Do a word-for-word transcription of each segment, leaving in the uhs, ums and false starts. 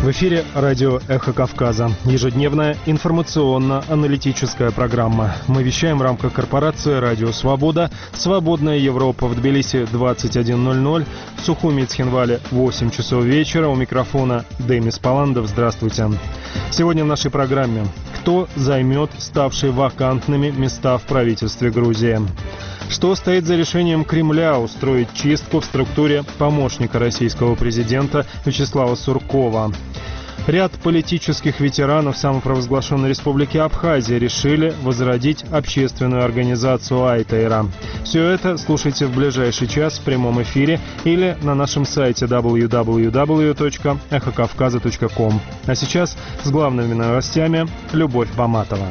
В эфире радио «Эхо Кавказа». Ежедневная информационно-аналитическая программа. Мы вещаем в рамках корпорации «Радио Свобода». «Свободная Европа» в Тбилиси двадцать один ноль ноль, в Сухуми и Цхинвале восемь часов вечера. У микрофона Демис Паландов. Здравствуйте. Сегодня в нашей программе: кто займет ставшие вакантными места в правительстве Грузии? Что стоит за решением Кремля устроить чистку в структуре помощника российского президента Вячеслава Суркова? Ряд политических ветеранов самопровозглашенной республики Абхазия решили возродить общественную организацию Айтейра. Все это слушайте в ближайший час в прямом эфире или на нашем сайте дабл ю дабл ю дабл ю точка эхо кавказа точка ком. А сейчас с главными новостями Любовь Баматова.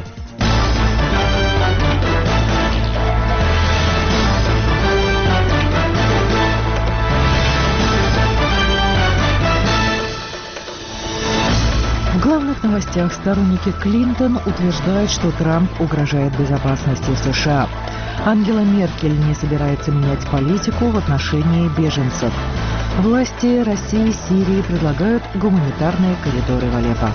В главных новостях сторонники Клинтон утверждают, что Трамп угрожает безопасности США. Ангела Меркель не собирается менять политику в отношении беженцев. Власти России и Сирии предлагают гуманитарные коридоры в Алеппо.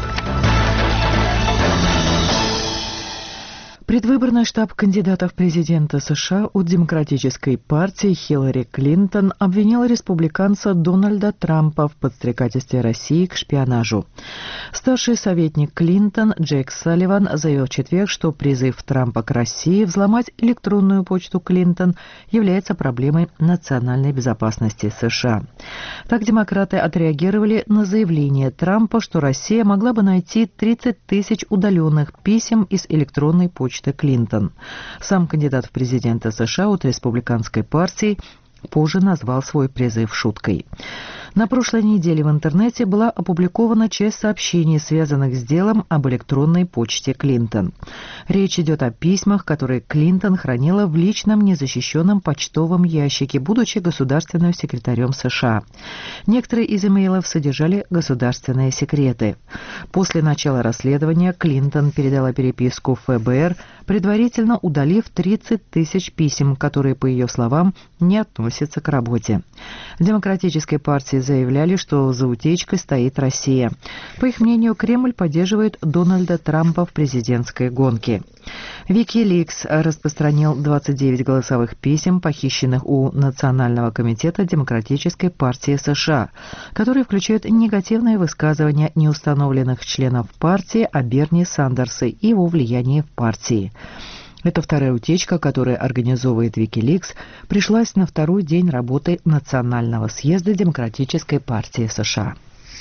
Предвыборный штаб кандидатов в президенты США от Демократической партии Хиллари Клинтон обвинил республиканца Дональда Трампа в подстрекательстве России к шпионажу. Старший советник Клинтон Джейк Салливан заявил в четверг, что призыв Трампа к России взломать электронную почту Клинтон является проблемой национальной безопасности США. Так демократы отреагировали на заявление Трампа, что Россия могла бы найти тридцать тысяч удаленных писем из электронной почты Клинтон. Сам кандидат в президенты США от республиканской партии позже назвал свой призыв шуткой. На прошлой неделе в интернете была опубликована часть сообщений, связанных с делом об электронной почте Клинтон. Речь идет о письмах, которые Клинтон хранила в личном незащищенном почтовом ящике, будучи государственным секретарем США. Некоторые из имейлов содержали государственные секреты. После начала расследования Клинтон передала переписку в эф бэ эр, предварительно удалив тридцать тысяч писем, которые, по ее словам, не относятся к работе. В Демократической партии заявляли, что за утечкой стоит Россия. По их мнению, Кремль поддерживает Дональда Трампа в президентской гонке. Wikileaks распространил двадцать девять голосовых писем, похищенных у Национального комитета Демократической партии США, которые включают негативные высказывания неустановленных членов партии о Берни Сандерсе и его влиянии в партии. Эта вторая утечка, которую организовывает Wikileaks, пришлась на второй день работы Национального съезда Демократической партии США.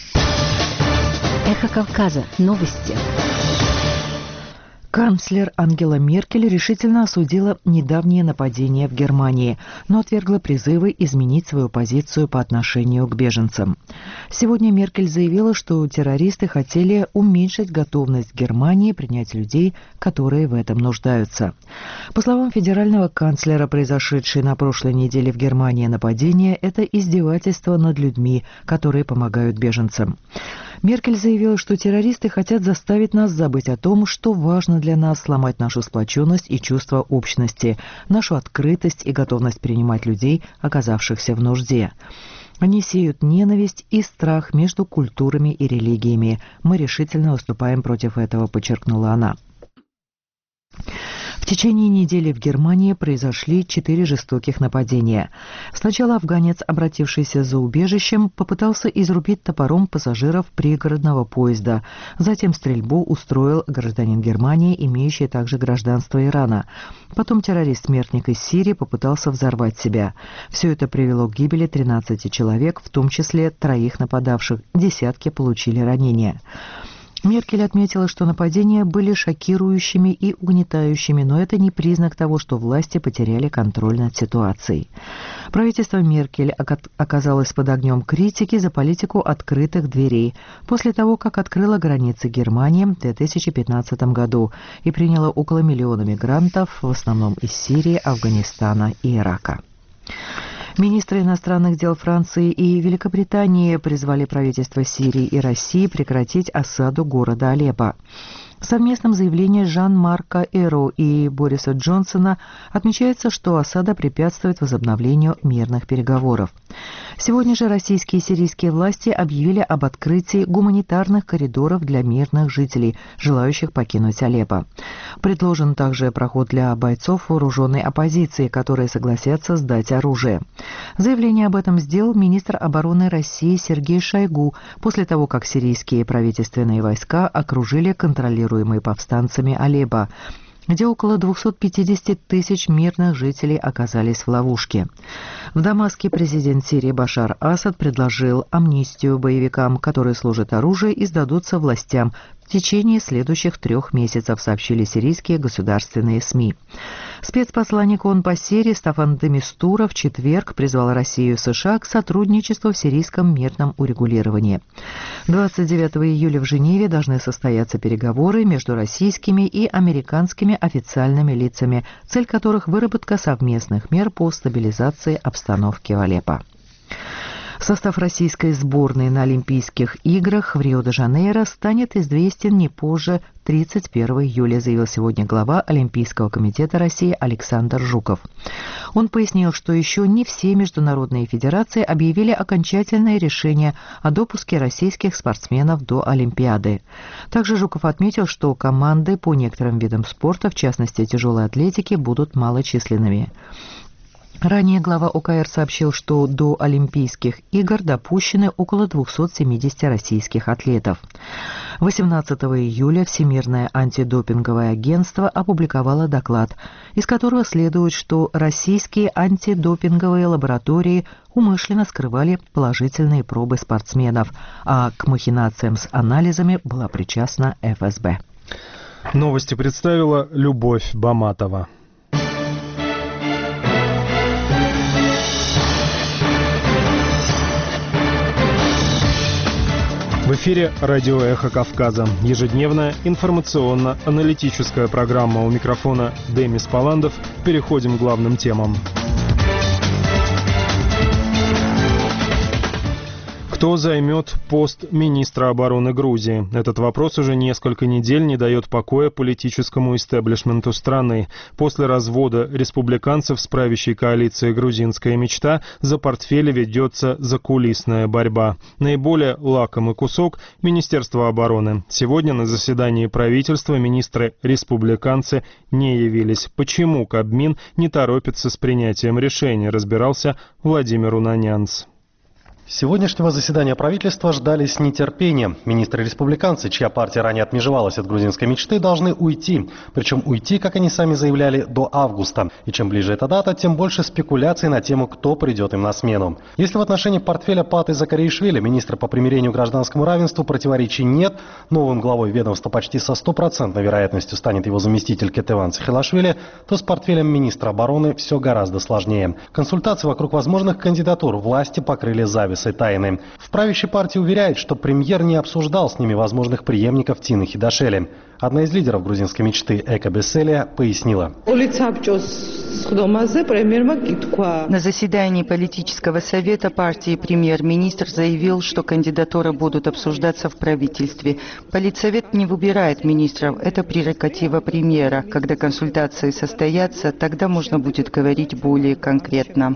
Эхо Кавказа. Новости. Канцлер Ангела Меркель решительно осудила недавнее нападение в Германии, но отвергла призывы изменить свою позицию по отношению к беженцам. Сегодня Меркель заявила, что террористы хотели уменьшить готовность Германии принять людей, которые в этом нуждаются. По словам федерального канцлера, произошедшее на прошлой неделе в Германии нападение – это издевательство над людьми, которые помогают беженцам. Меркель заявила, что террористы хотят заставить нас забыть о том, что важно для нас, сломать нашу сплоченность и чувство общности, нашу открытость и готовность принимать людей, оказавшихся в нужде. Они сеют ненависть и страх между культурами и религиями. Мы решительно выступаем против этого, подчеркнула она. В течение недели в Германии произошли четыре жестоких нападения. Сначала афганец, обратившийся за убежищем, попытался изрубить топором пассажиров пригородного поезда. Затем стрельбу устроил гражданин Германии, имеющий также гражданство Ирана. Потом террорист-смертник из Сирии попытался взорвать себя. Все это привело к гибели тринадцати человек, в том числе троих нападавших. Десятки получили ранения. Меркель отметила, что нападения были шокирующими и угнетающими, но это не признак того, что власти потеряли контроль над ситуацией. Правительство Меркель оказалось под огнем критики за политику открытых дверей после того, как открыло границы Германии в две тысячи пятнадцатом году и приняло около миллиона мигрантов, в основном из Сирии, Афганистана и Ирака. Министры иностранных дел Франции и Великобритании призвали правительства Сирии и России прекратить осаду города Алеппо. В совместном заявлении Жан-Марка Эро и Бориса Джонсона отмечается, что осада препятствует возобновлению мирных переговоров. Сегодня же российские и сирийские власти объявили об открытии гуманитарных коридоров для мирных жителей, желающих покинуть Алеппо. Предложен также проход для бойцов вооруженной оппозиции, которые согласятся сдать оружие. Заявление об этом сделал министр обороны России Сергей Шойгу после того, как сирийские правительственные войска окружили контролируемые повстанцами Алеппо, где около двухсот пятидесяти тысяч мирных жителей оказались в ловушке. В Дамаске президент Сирии Башар Асад предложил амнистию боевикам, которые служат оружие и сдадутся властям в течение следующих трех месяцев, сообщили сирийские государственные СМИ. Спецпосланник ООН по Сирии Стаффан де Мистура в четверг призвал Россию и США к сотрудничеству в сирийском мирном урегулировании. двадцать девятого июля в Женеве должны состояться переговоры между российскими и американскими официальными лицами, цель которых – выработка совместных мер по стабилизации обстановки в Алеппо. Состав российской сборной на Олимпийских играх в Рио-де-Жанейро станет известен не позже тридцать первого июля, заявил сегодня глава Олимпийского комитета России Александр Жуков. Он пояснил, что еще не все международные федерации объявили окончательное решение о допуске российских спортсменов до Олимпиады. Также Жуков отметил, что команды по некоторым видам спорта, в частности тяжелой атлетики, будут малочисленными. Ранее глава ОКР сообщил, что до Олимпийских игр допущены около двухсот семидесяти российских атлетов. восемнадцатого июля Всемирное антидопинговое агентство опубликовало доклад, из которого следует, что российские антидопинговые лаборатории умышленно скрывали положительные пробы спортсменов, а к махинациям с анализами была причастна эф эс бэ. Новости представила Любовь Баматова. В эфире радио «Эхо Кавказа». Ежедневная информационно-аналитическая программа. У микрофона Демис Паландов. Переходим к главным темам. Кто займет пост министра обороны Грузии? Этот вопрос уже несколько недель не дает покоя политическому истеблишменту страны. После развода республиканцев с правящей коалицией «Грузинская мечта» за портфели ведется закулисная борьба. Наиболее лакомый кусок – Министерство обороны. Сегодня на заседании правительства министры-республиканцы не явились. Почему Кабмин не торопится с принятием решения, разбирался Владимир Унанянц. Сегодняшнего заседания правительства ждали с нетерпением. Министры-республиканцы, чья партия ранее отмежевалась от грузинской мечты, должны уйти. Причем уйти, как они сами заявляли, до августа. И чем ближе эта дата, тем больше спекуляций на тему, кто придет им на смену. Если в отношении портфеля Паты Закаришвили, министра по примирению и гражданскому равенству, противоречий нет, новым главой ведомства почти со стопроцентной вероятностью станет его заместитель Кетеван Цхелашвили, то с портфелем министра обороны все гораздо сложнее. Консультации вокруг возможных кандидатур власти покрыли зависы тайны. В правящей партии уверяют, что премьер не обсуждал с ними возможных преемников Тины Хидашели. Одна из лидеров грузинской мечты Эка Беселия пояснила. На заседании политического совета партии премьер-министр заявил, что кандидатуры будут обсуждаться в правительстве. Политсовет не выбирает министров, это прерогатива премьера. Когда консультации состоятся, тогда можно будет говорить более конкретно.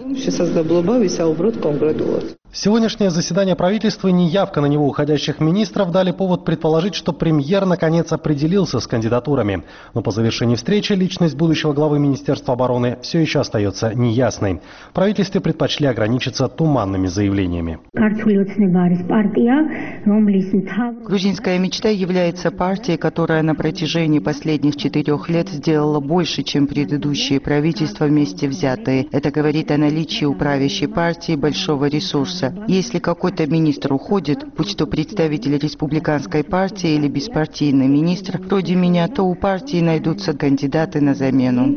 Сегодняшнее заседание правительства и неявка на него уходящих министров дали повод предположить, что премьер наконец определился с кандидатурами. Но по завершении встречи личность будущего главы Министерства обороны все еще остается неясной. В правительстве предпочли ограничиться туманными заявлениями. Грузинская мечта является партией, которая на протяжении последних четырех лет сделала больше, чем предыдущие правительства вместе взятые. Это говорит о наличии у правящей партии большого ресурса. Если какой-то министр уходит, будь то представитель республиканской партии или беспартийный министр, вроде меня, то у партии найдутся кандидаты на замену.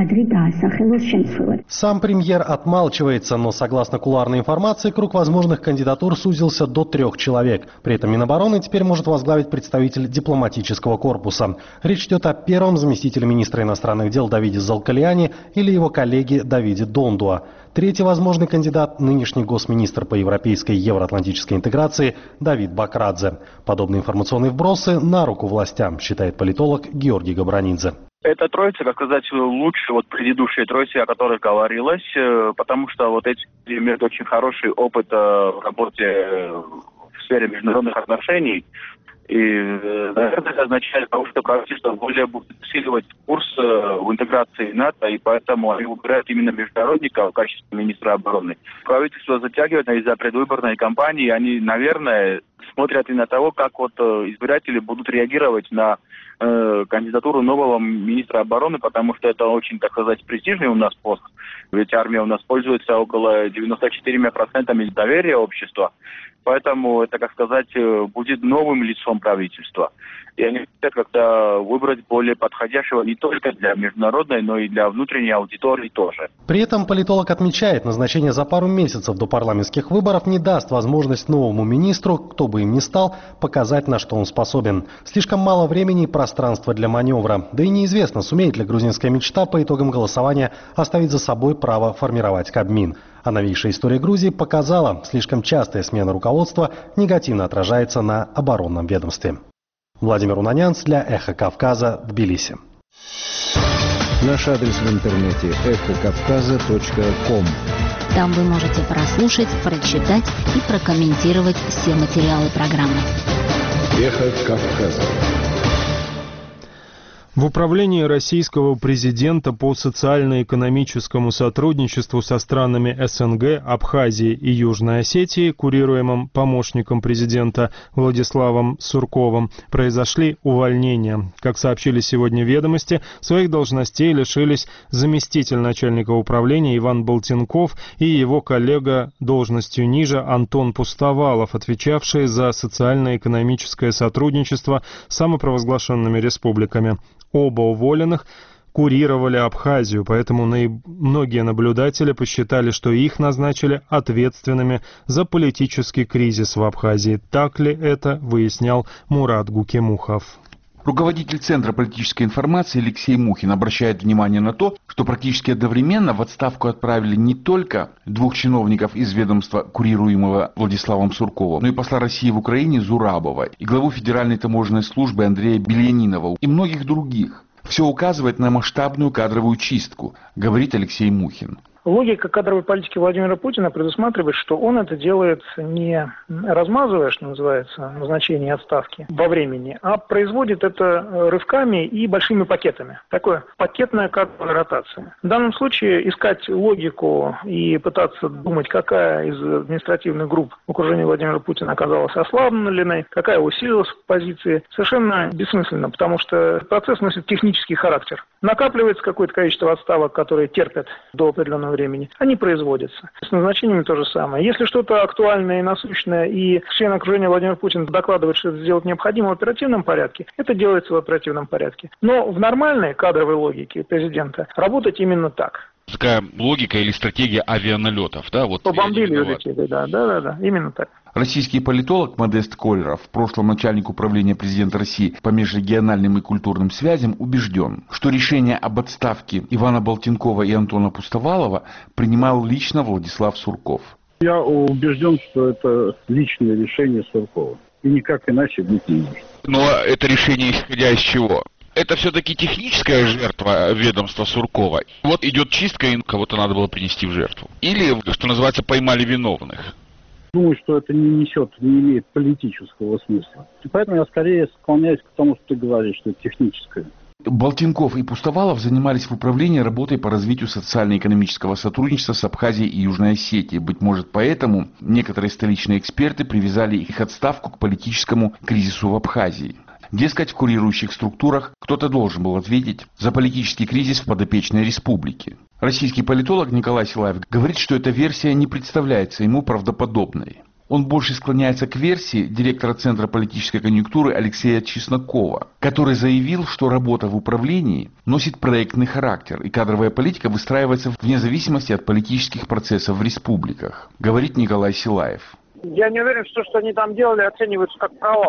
Сам премьер отмалчивается, но, согласно кулуарной информации, круг возможных кандидатур сузился до трех человек. При этом Минобороны теперь может возглавить представитель дипломатического корпуса. Речь идет о первом заместителе министра иностранных дел Давиде Залкалиани или его коллеге Давиде Дондуа. Третий возможный кандидат – нынешний госминистр по европейской и евроатлантической интеграции Давид Бакрадзе. Подобные информационные вбросы на руку властям, считает политолог Георгий Габранидзе. Эта троица, как сказать, лучше вот предыдущей троицы, о которой говорилось, потому что вот эти имеют очень хороший опыт в работе в сфере международных отношений. И, наверное, это означает, что правительство более будет усиливать курс в интеграции НАТО, и поэтому они выбирают именно международника в качестве министра обороны. Правительство затягивает из-за предвыборной кампании, они, наверное, смотрят и на того, как вот избиратели будут реагировать на э, кандидатуру нового министра обороны, потому что это очень, так сказать, престижный у нас пост. Ведь армия у нас пользуется около девяноста четырёх процентов доверия общества. Поэтому это, как сказать, будет новым лицом правительства. И они хотят как-то выбрать более подходящего не только для международной, но и для внутренней аудитории тоже. При этом политолог отмечает, назначение за пару месяцев до парламентских выборов не даст возможность новому министру, кто бы им ни стал, показать, на что он способен. Слишком мало времени и пространства для маневра. Да и неизвестно, сумеет ли грузинская мечта по итогам голосования оставить за собой право формировать Кабмин. А новейшая история Грузии показала, слишком частая смена руководства негативно отражается на оборонном ведомстве. Владимир Унанянц для «Эхо Кавказа», Тбилиси. Наш адрес в интернете эхо кавказа точка ком. Там вы можете прослушать, прочитать и прокомментировать все материалы программы. «Эхо Кавказа». В управлении российского президента по социально-экономическому сотрудничеству со странами СНГ, Абхазией и Южной Осетии, курируемым помощником президента Владиславом Сурковым, произошли увольнения. Как сообщили сегодня «Ведомости», своих должностей лишились заместитель начальника управления Иван Болтинков и его коллега должностью ниже Антон Пустовалов, отвечавшие за социально-экономическое сотрудничество с самопровозглашенными республиками. Оба уволенных курировали Абхазию, поэтому многие наблюдатели посчитали, что их назначили ответственными за политический кризис в Абхазии. Так ли это, выяснял Мурат Гукемухов. Руководитель Центра политической информации Алексей Мухин обращает внимание на то, что практически одновременно в отставку отправили не только двух чиновников из ведомства, курируемого Владиславом Сурковым, но и посла России в Украине Зурабова, и главу Федеральной таможенной службы Андрея Бельянинова и многих других. Все указывает на масштабную кадровую чистку, говорит Алексей Мухин. Логика кадровой политики Владимира Путина предусматривает, что он это делает не размазывая, что называется, назначение отставки во времени, а производит это рывками и большими пакетами. Такое пакетная кадровая ротация. В данном случае искать логику и пытаться думать, какая из административных групп в окружении Владимира Путина оказалась ослабленной, какая усилилась в позиции, совершенно бессмысленно, потому что процесс носит технический характер. Накапливается какое-то количество отставок, которые терпят до определенного времени, они производятся. С назначениями то же самое. Если что-то актуальное и насущное, и член окружения Владимира Путина докладывает, что это сделать необходимо в оперативном порядке, это делается в оперативном порядке. Но в нормальной кадровой логике президента работать именно так. Такая логика или стратегия авианалетов, да? Вот побомбили и улетели, да, да, да, да, именно так. Российский политолог Модест Колеров, в прошлом начальник управления президента России по межрегиональным и культурным связям, убежден, что решение об отставке Ивана Болтинкова и Антона Пустовалова принимал лично Владислав Сурков. Я убежден, что это личное решение Суркова. И никак иначе быть не может. Но это решение исходя из чего? Это все-таки техническая жертва ведомства Суркова. Вот идет чистка, и кого-то надо было принести в жертву. Или, что называется, поймали виновных. Думаю, что это не несет, не имеет политического смысла. И поэтому я скорее склоняюсь к тому, что ты говоришь, что это техническое. Болтинков и Пустовалов занимались в управлении работой по развитию социально-экономического сотрудничества с Абхазией и Южной Осетией. Быть может, поэтому некоторые столичные эксперты привязали их отставку к политическому кризису в Абхазии. Дескать, в курирующих структурах кто-то должен был ответить за политический кризис в подопечной республике. Российский политолог Николай Силаев говорит, что эта версия не представляется ему правдоподобной. Он больше склоняется к версии директора Центра политической конъюнктуры Алексея Чеснокова, который заявил, что работа в управлении носит проектный характер, и кадровая политика выстраивается вне зависимости от политических процессов в республиках, говорит Николай Силаев. Я не уверен, что то, что они там делали, оценивается как провал.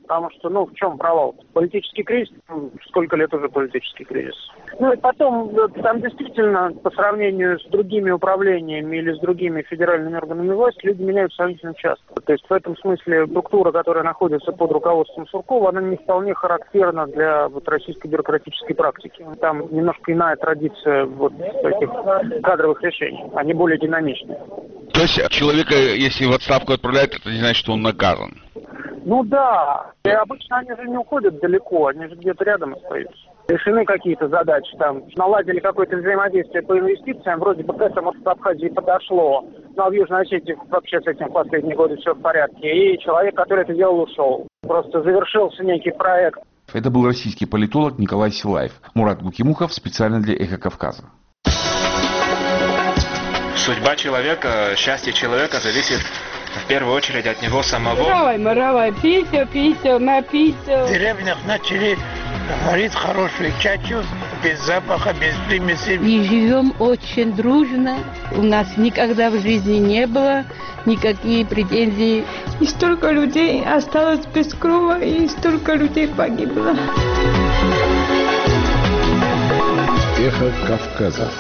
потому что, ну, в чем провал? Политический кризис, сколько лет уже политический кризис. Ну и потом, там действительно, по сравнению с другими управлениями или с другими федеральными органами власти, люди меняются сравнительно часто. То есть в этом смысле структура, которая находится под руководством Суркова, она не вполне характерна для вот, российской бюрократической практики. Там немножко иная традиция вот таких кадровых решений, они более динамичные. То есть человека, если в отставку отправляют, это не значит, что он наказан? Ну да, и обычно они же не уходят далеко, они же где-то рядом остаются. Решены какие-то задачи, там, наладили какое-то взаимодействие по инвестициям, вроде бы к этому в Абхазии подошло, но в Южной Осетии вообще с этим в последние годы все в порядке, и человек, который это делал, ушел. Просто завершился некий проект. Это был российский политолог Николай Силаев. Мурат Гукимухов специально для «Эхо Кавказа». Судьба человека, счастье человека зависит в первую очередь от него самого. Маравай, маравай, писю, писю, написю. В деревнях начали варить хороший чачу, без запаха, без примесей. И живем очень дружно. У нас никогда в жизни не было никакие претензий. И столько людей осталось без крова, и столько людей погибло. Эхо Кавказа.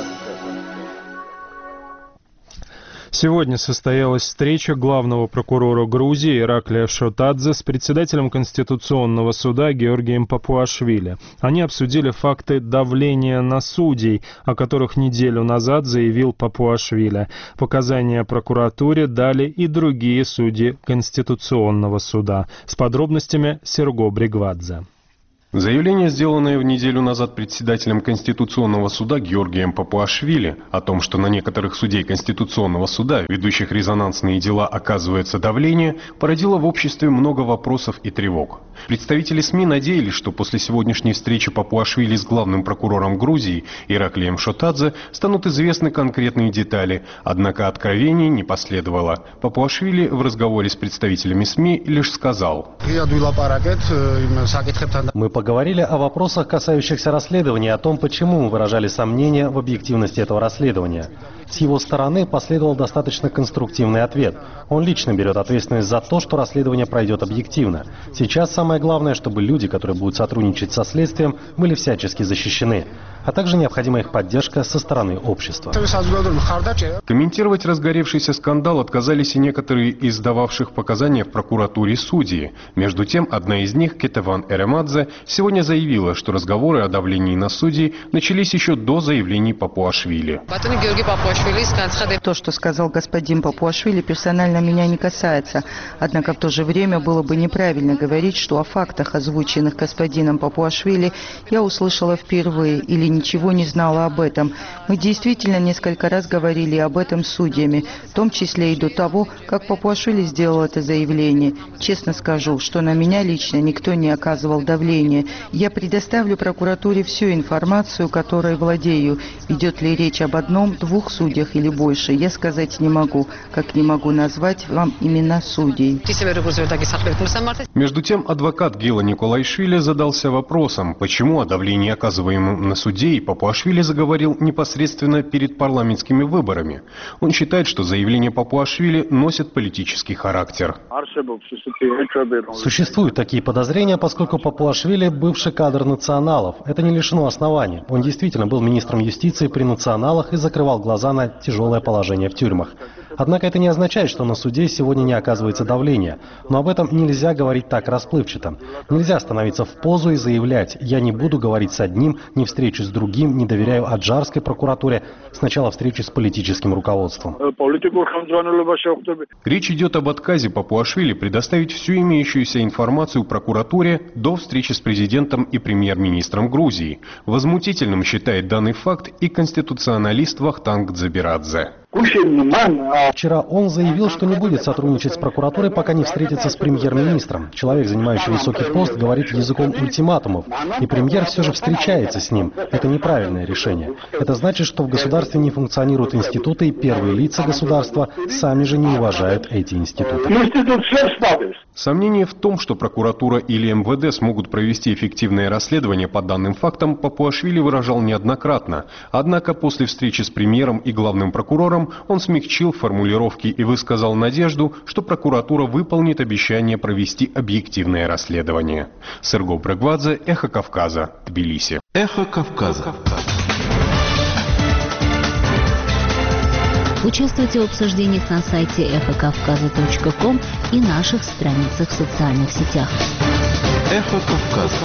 Сегодня состоялась встреча главного прокурора Грузии Ираклия Шотадзе с председателем Конституционного суда Георгием Папуашвили. Они обсудили факты давления на судей, о которых неделю назад заявил Папуашвили. Показания прокуратуре дали и другие судьи Конституционного суда. С подробностями Серго Бригвадзе. Заявление, сделанное в неделю назад председателем Конституционного суда Георгием Папуашвили о том, что на некоторых судей Конституционного суда, ведущих резонансные дела, оказывается давление, породило в обществе много вопросов и тревог. Представители СМИ надеялись, что после сегодняшней встречи Папуашвили с главным прокурором Грузии Ираклием Шотадзе станут известны конкретные детали, однако откровений не последовало. Папуашвили в разговоре с представителями СМИ лишь сказал: «Мы поговорили о вопросах, касающихся расследования, о том, почему мы выражали сомнения в объективности этого расследования. С его стороны последовал достаточно конструктивный ответ. Он лично берет ответственность за то, что расследование пройдет объективно. Сейчас самое главное, чтобы люди, которые будут сотрудничать со следствием, были всячески защищены, а также необходима их поддержка со стороны общества». Комментировать разгоревшийся скандал отказались и некоторые из дававших показания в прокуратуре судьи. Между тем, одна из них, Кетеван Эремадзе, сегодня заявила, что разговоры о давлении на судей начались еще до заявлений Папуашвили. То, что сказал господин Папуашвили, персонально меня не касается. Однако в то же время было бы неправильно говорить, что о фактах, озвученных господином Папуашвили, я услышала впервые или ничего не знала об этом. Мы действительно несколько раз говорили об этом с судьями, в том числе и до того, как Папуашвили сделал это заявление. Честно скажу, что на меня лично никто не оказывал давления. Я предоставлю прокуратуре всю информацию, которой владею. Идет ли речь об одном, двух судьях или больше, я сказать не могу, как не могу назвать вам имена судей. Между тем, адвокат Гела Николайшвили задался вопросом, почему о давлении, оказываемом на судей, Папуашвили заговорил непосредственно перед парламентскими выборами. Он считает, что заявления Папуашвили носят политический характер. Существуют такие подозрения, поскольку Папуашвили – бывший кадр националов. Это не лишено оснований. Он действительно был министром юстиции при националах и закрывал глаза на тяжелое положение в тюрьмах. Однако это не означает, что на судей сегодня не оказывается давление. Но об этом нельзя говорить так расплывчато. Нельзя становиться в позу и заявлять: «Я не буду говорить с одним, не встречусь с другим, не доверяю аджарской прокуратуре». Сначала встречусь с политическим руководством. Речь идет об отказе Папуашвили предоставить всю имеющуюся информацию прокуратуре до встречи с президентом и премьер-министром Грузии. Возмутительным считает данный факт и конституционалист Вахтанг Дзабирадзе. Вчера он заявил, что не будет сотрудничать с прокуратурой, пока не встретится с премьер-министром. Человек, занимающий высокий пост, говорит языком ультиматумов, и премьер все же встречается с ним. Это неправильное решение. Это значит, что в государстве не функционируют институты, и первые лица государства сами же не уважают эти институты. Сомнение в том, что прокуратура или эм вэ дэ смогут провести эффективное расследование по данным фактам, Папуашвили выражал неоднократно. Однако после встречи с премьером и главным прокурором выборам он смягчил формулировки и высказал надежду, что прокуратура выполнит обещание провести объективное расследование. Серго Брагвадзе, Эхо Кавказа, Тбилиси. Эхо Кавказа. Участвуйте в обсуждениях на сайте эхо кавказа точка ком и наших страницах в социальных сетях. Эхо Кавказа.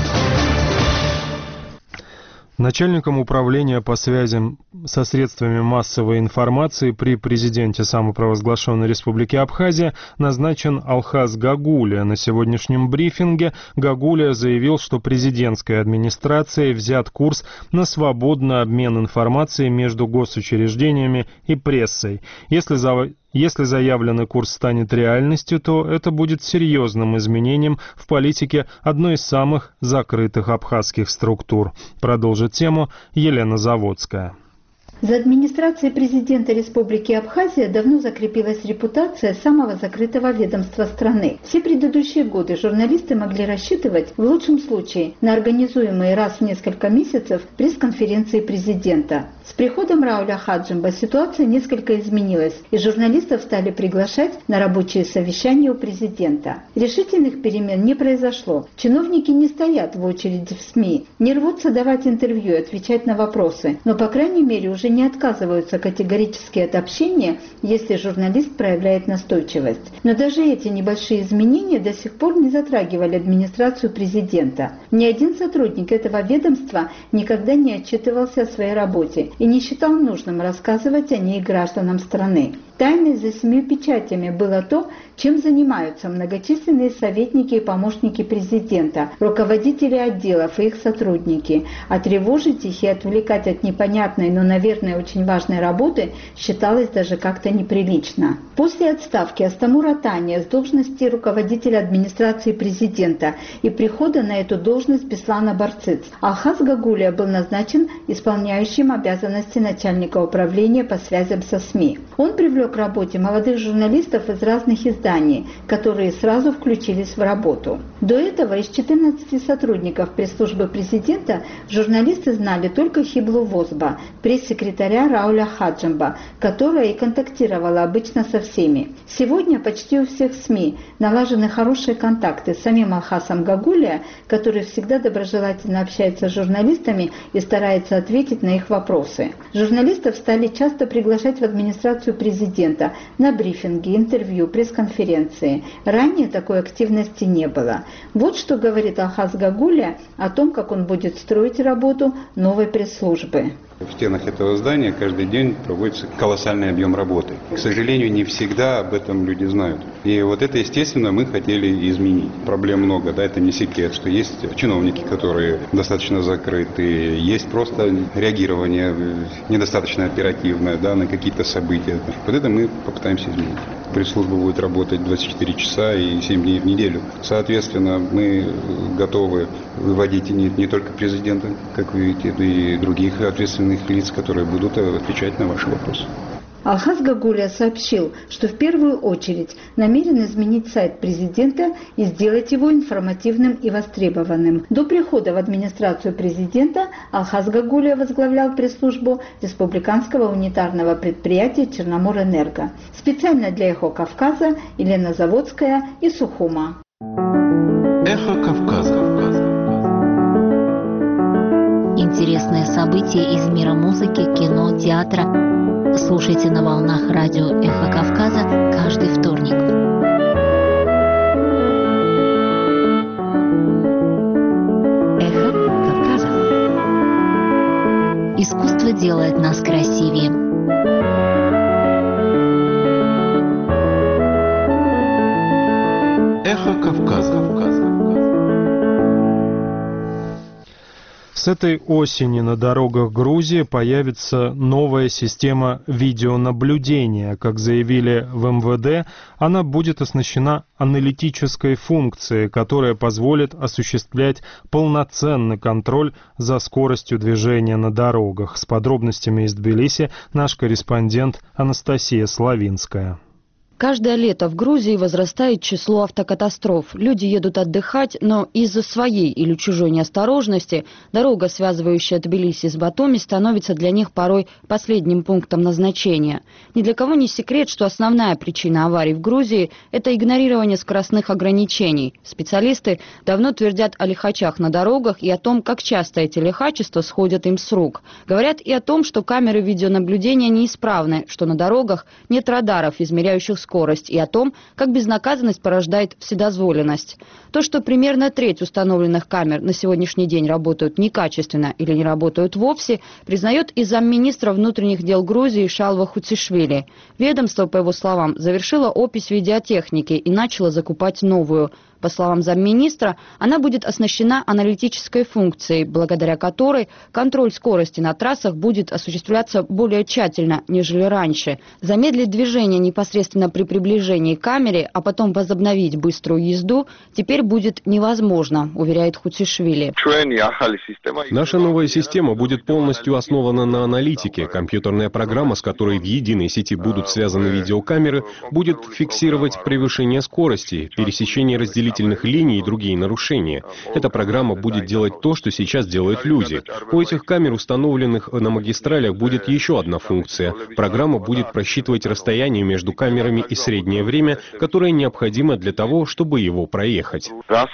Начальником управления по связям со средствами массовой информации при президенте самопровозглашенной Республики Абхазия назначен Алхаз Гагулия. На сегодняшнем брифинге Гагулия заявил, что президентской администрацией взят курс на свободный обмен информацией между госучреждениями и прессой. Если за... Если заявленный курс станет реальностью, то это будет серьезным изменением в политике одной из самых закрытых абхазских структур. Продолжит тему Елена Заводская. За администрацией президента Республики Абхазия давно закрепилась репутация самого закрытого ведомства страны. Все предыдущие годы журналисты могли рассчитывать, в лучшем случае, на организуемые раз в несколько месяцев пресс-конференции президента. С приходом Рауля Хаджимба ситуация несколько изменилась, и журналистов стали приглашать на рабочие совещания у президента. Решительных перемен не произошло. Чиновники не стоят в очереди в СМИ, не рвутся давать интервью и отвечать на вопросы, но, по крайней мере, уже не отказываются категорически от общения, если журналист проявляет настойчивость. Но даже эти небольшие изменения до сих пор не затрагивали администрацию президента. Ни один сотрудник этого ведомства никогда не отчитывался о своей работе и не считал нужным рассказывать о ней гражданам страны. Тайной за семью печатями было то, чем занимаются многочисленные советники и помощники президента, руководители отделов и их сотрудники, а тревожить их и отвлекать от непонятной, но, наверное, очень важной работы считалось даже как-то неприлично. После отставки Астамура Тания с должности руководителя администрации президента и прихода на эту должность Беслана Барциц, Алхаз Гагулия был назначен исполняющим обязанности начальника управления по связям со СМИ. Он привлек к работе молодых журналистов из разных изданий, которые сразу включились в работу. До этого из четырнадцати сотрудников пресс-службы президента журналисты знали только Хиблу Возба, пресс-секретаря Рауля Хаджимба, которая и контактировала обычно со всеми. Сегодня почти у всех СМИ налажены хорошие контакты с самим Алхазом Гагулия, который всегда доброжелательно общается с журналистами и старается ответить на их вопросы. Журналистов стали часто приглашать в администрацию президента на брифинги, интервью, пресс-конференции. Ранее такой активности не было. Вот что говорит Алхаз Гагулия о том, как он будет строить работу новой пресс-службы. В стенах этого здания каждый день проводится колоссальный объем работы. К сожалению, не всегда об этом люди знают. И вот это, естественно, мы хотели изменить. Проблем много, да, это не секрет, что есть чиновники, которые достаточно закрыты, есть просто реагирование недостаточно оперативное, да, на какие-то события. Вот это мы попытаемся изменить. Пресс-служба будет работать двадцать четыре часа и семь дней в неделю. Соответственно, мы готовы выводить не, не только президента, как вы видите, но и других ответственных лиц, которые будут отвечать на ваши вопросы. Алхаз Гагулия сообщил, что в первую очередь намерен изменить сайт президента и сделать его информативным и востребованным. До прихода в администрацию президента Алхаз Гагулия возглавлял пресс-службу республиканского унитарного предприятия «Черноморэнерго». Специально для «Эхо Кавказа» Елена Заводская и Сухума. Эхо Кавказа. Интересные события из мира музыки, кино, театра. Слушайте на волнах радио «Эхо Кавказа» каждый вторник. Эхо Кавказа. Искусство делает нас красивее. Эхо Кавказа. С этой осени на дорогах Грузии появится новая система видеонаблюдения. Как заявили в эм вэ дэ, она будет оснащена аналитической функцией, которая позволит осуществлять полноценный контроль за скоростью движения на дорогах. С подробностями из Тбилиси наш корреспондент Анастасия Славинская. Каждое лето в Грузии возрастает число автокатастроф. Люди едут отдыхать, но из-за своей или чужой неосторожности дорога, связывающая Тбилиси с Батуми, становится для них порой последним пунктом назначения. Ни для кого не секрет, что основная причина аварий в Грузии – это игнорирование скоростных ограничений. Специалисты давно твердят о лихачах на дорогах и о том, как часто эти лихачества сходят им с рук. Говорят и о том, что камеры видеонаблюдения неисправны, что на дорогах нет радаров, измеряющих скорость. скорость, и о том, как безнаказанность порождает вседозволенность. То, что примерно треть установленных камер на сегодняшний день работают некачественно или не работают вовсе, признает и замминистра внутренних дел Грузии Шалва Хуцишвили. Ведомство, по его словам, завершило опись видеотехники и начало закупать новую. По словам замминистра, она будет оснащена аналитической функцией, благодаря которой контроль скорости на трассах будет осуществляться более тщательно, нежели раньше. Замедлить движение непосредственно при приближении к камере, а потом возобновить быструю езду, теперь будет невозможно, уверяет Хуцишвили. Наша новая система будет полностью основана на аналитике. Компьютерная программа, с которой в единой сети будут связаны видеокамеры, будет фиксировать превышение скорости, пересечение разделительных линий и другие нарушения. Эта программа будет делать то, что сейчас делают люди. У этих камер, установленных на магистралях, будет еще одна функция. Программа будет просчитывать расстояние между камерами и среднее время, которое необходимо для того, чтобы его проехать.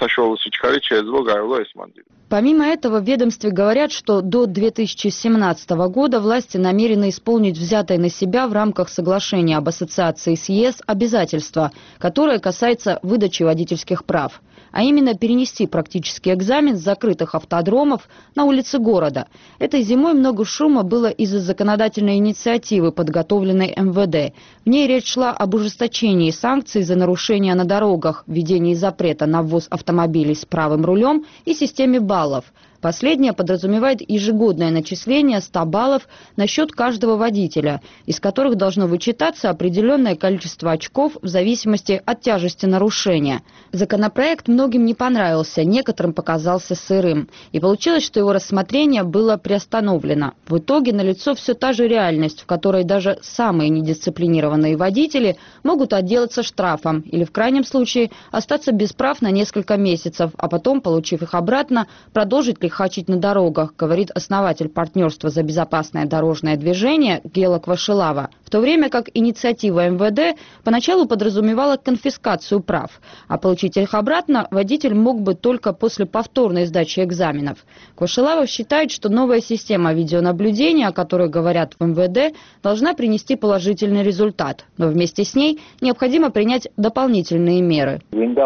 Помимо этого, в ведомстве говорят, что до две тысячи семнадцатого года власти намерены исполнить взятое на себя в рамках соглашения об ассоциации с ЕС обязательство, которое касается выдачи водительских прав. А именно перенести практический экзамен с закрытых автодромов на улицы города. Этой зимой много шума было из-за законодательной инициативы, подготовленной эм вэ дэ. В ней речь шла об ужесточении санкций за нарушения на дорогах, введении запрета на ввоз автомобилей с правым рулем и системе баллов. Последнее подразумевает ежегодное начисление ста баллов на счет каждого водителя, из которых должно вычитаться определенное количество очков в зависимости от тяжести нарушения. Законопроект многим не понравился, некоторым показался сырым. И получилось, что его рассмотрение было приостановлено. В итоге налицо все та же реальность, в которой даже самые недисциплинированные водители могут отделаться штрафом или в крайнем случае остаться без прав на несколько месяцев, а потом, получив их обратно, продолжить лихачить на дорогах, говорит основатель партнерства за безопасное дорожное движение Гела Квашилава. В то время как инициатива эм вэ дэ поначалу подразумевала конфискацию прав, а получить их обратно водитель мог бы только после повторной сдачи экзаменов. Квашилава считает, что новая система видеонаблюдения, о которой говорят в эм вэ дэ, должна принести положительный результат, но вместе с ней необходимо принять дополнительные меры.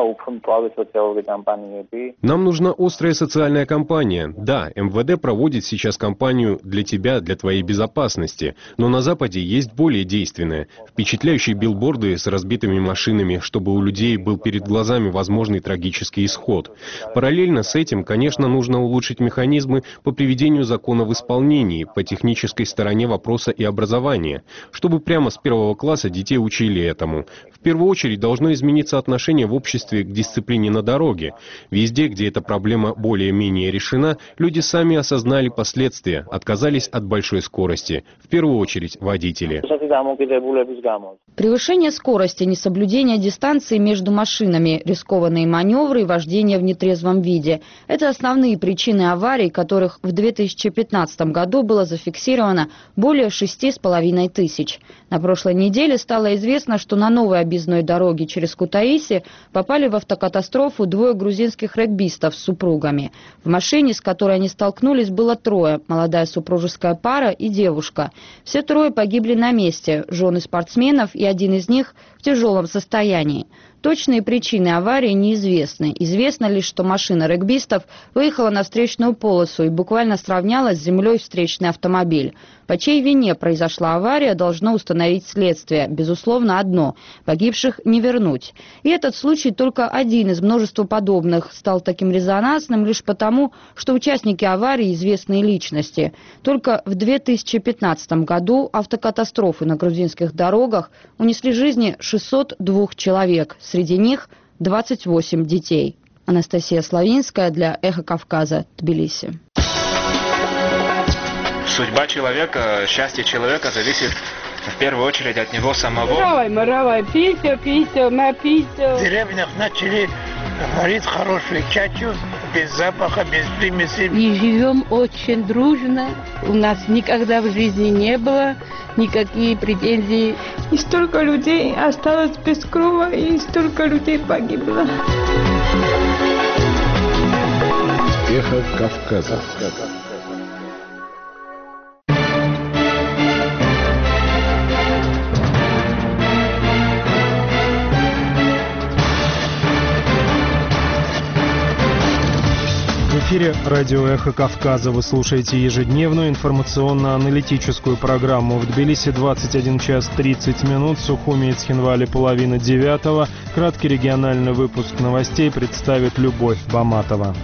Нам нужна острая социальная кампания. Да, эм вэ дэ проводит сейчас кампанию для тебя, для твоей безопасности, но на Западе есть более действенная. Впечатляющие билборды с разбитыми машинами, чтобы у людей был перед глазами возможный трагический исход. Параллельно с этим, конечно, нужно улучшить механизмы по приведению закона в исполнении, по технической стороне вопроса и образования, чтобы прямо с первого класса детей учили этому. В первую очередь должно измениться отношение в обществе к дисциплине на дороге. Везде, где эта проблема более-менее решена, люди сами осознали последствия, отказались от большой скорости. В первую очередь водители. Превышение скорости, несоблюдение дистанции между машинами, рискованные маневры и вождение в нетрезвом виде – это основные причины аварий, которых в две тысячи пятнадцатом году было зафиксировано более шести с половиной тысяч. На прошлой неделе стало известно, что на новой объездной дороге через Кутаиси попали в автокатастрофу двое грузинских регбистов с супругами. В машине, с которой они столкнулись, было трое – молодая супружеская пара и девушка. Все трое погибли на месте, жены спортсменов, и один из них в тяжелом состоянии. Точные причины аварии неизвестны. Известно лишь, что машина регбистов выехала на встречную полосу и буквально сравнялась с землей встречный автомобиль. По чьей вине произошла авария, должно установить следствие. Безусловно, одно – погибших не вернуть. И этот случай только один из множества подобных стал таким резонансным лишь потому, что участники аварии – известные личности. Только в две тысячи пятнадцатом году автокатастрофы на грузинских дорогах унесли жизни шестьсот два человек. Среди них двадцать восемь детей. Анастасия Славинская для «Эхо Кавказа», Тбилиси. Судьба человека, счастье человека зависит в первую очередь от него самого. Равай, маравай, писю, писю, ма писю. В деревнях начали варить хороший чачу, без запаха, без примесей. И живем очень дружно. У нас никогда в жизни не было никакие претензий. И столько людей осталось без крова, и столько людей погибло. Эхо Кавказа. В эфире радио «Эхо Кавказа». Вы слушаете ежедневную информационно-аналитическую программу. В Тбилиси двадцать один час тридцать минут, Сухуми и Цхинвале половина девятого. Краткий региональный выпуск новостей представит Любовь Баматова.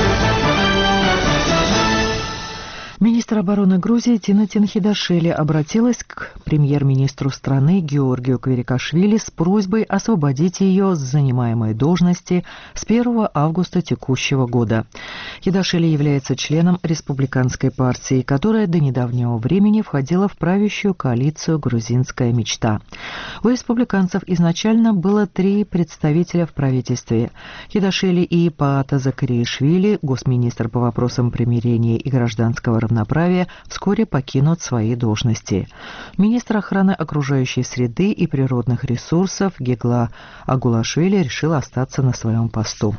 Министр обороны Грузии Тина Тинхидашвили обратилась к премьер-министру страны Георгию Квирикашвили с просьбой освободить ее с занимаемой должности с первого августа текущего года. Хидашвили является членом республиканской партии, которая до недавнего времени входила в правящую коалицию «Грузинская мечта». У республиканцев изначально было три представителя в правительстве. Хидашвили и Паата Закариашвили, госминистр по вопросам примирения и гражданского равноправия, равноправия, вскоре покинут свои должности. Министр охраны окружающей среды и природных ресурсов Гегла Агулашвили решил остаться на своем посту.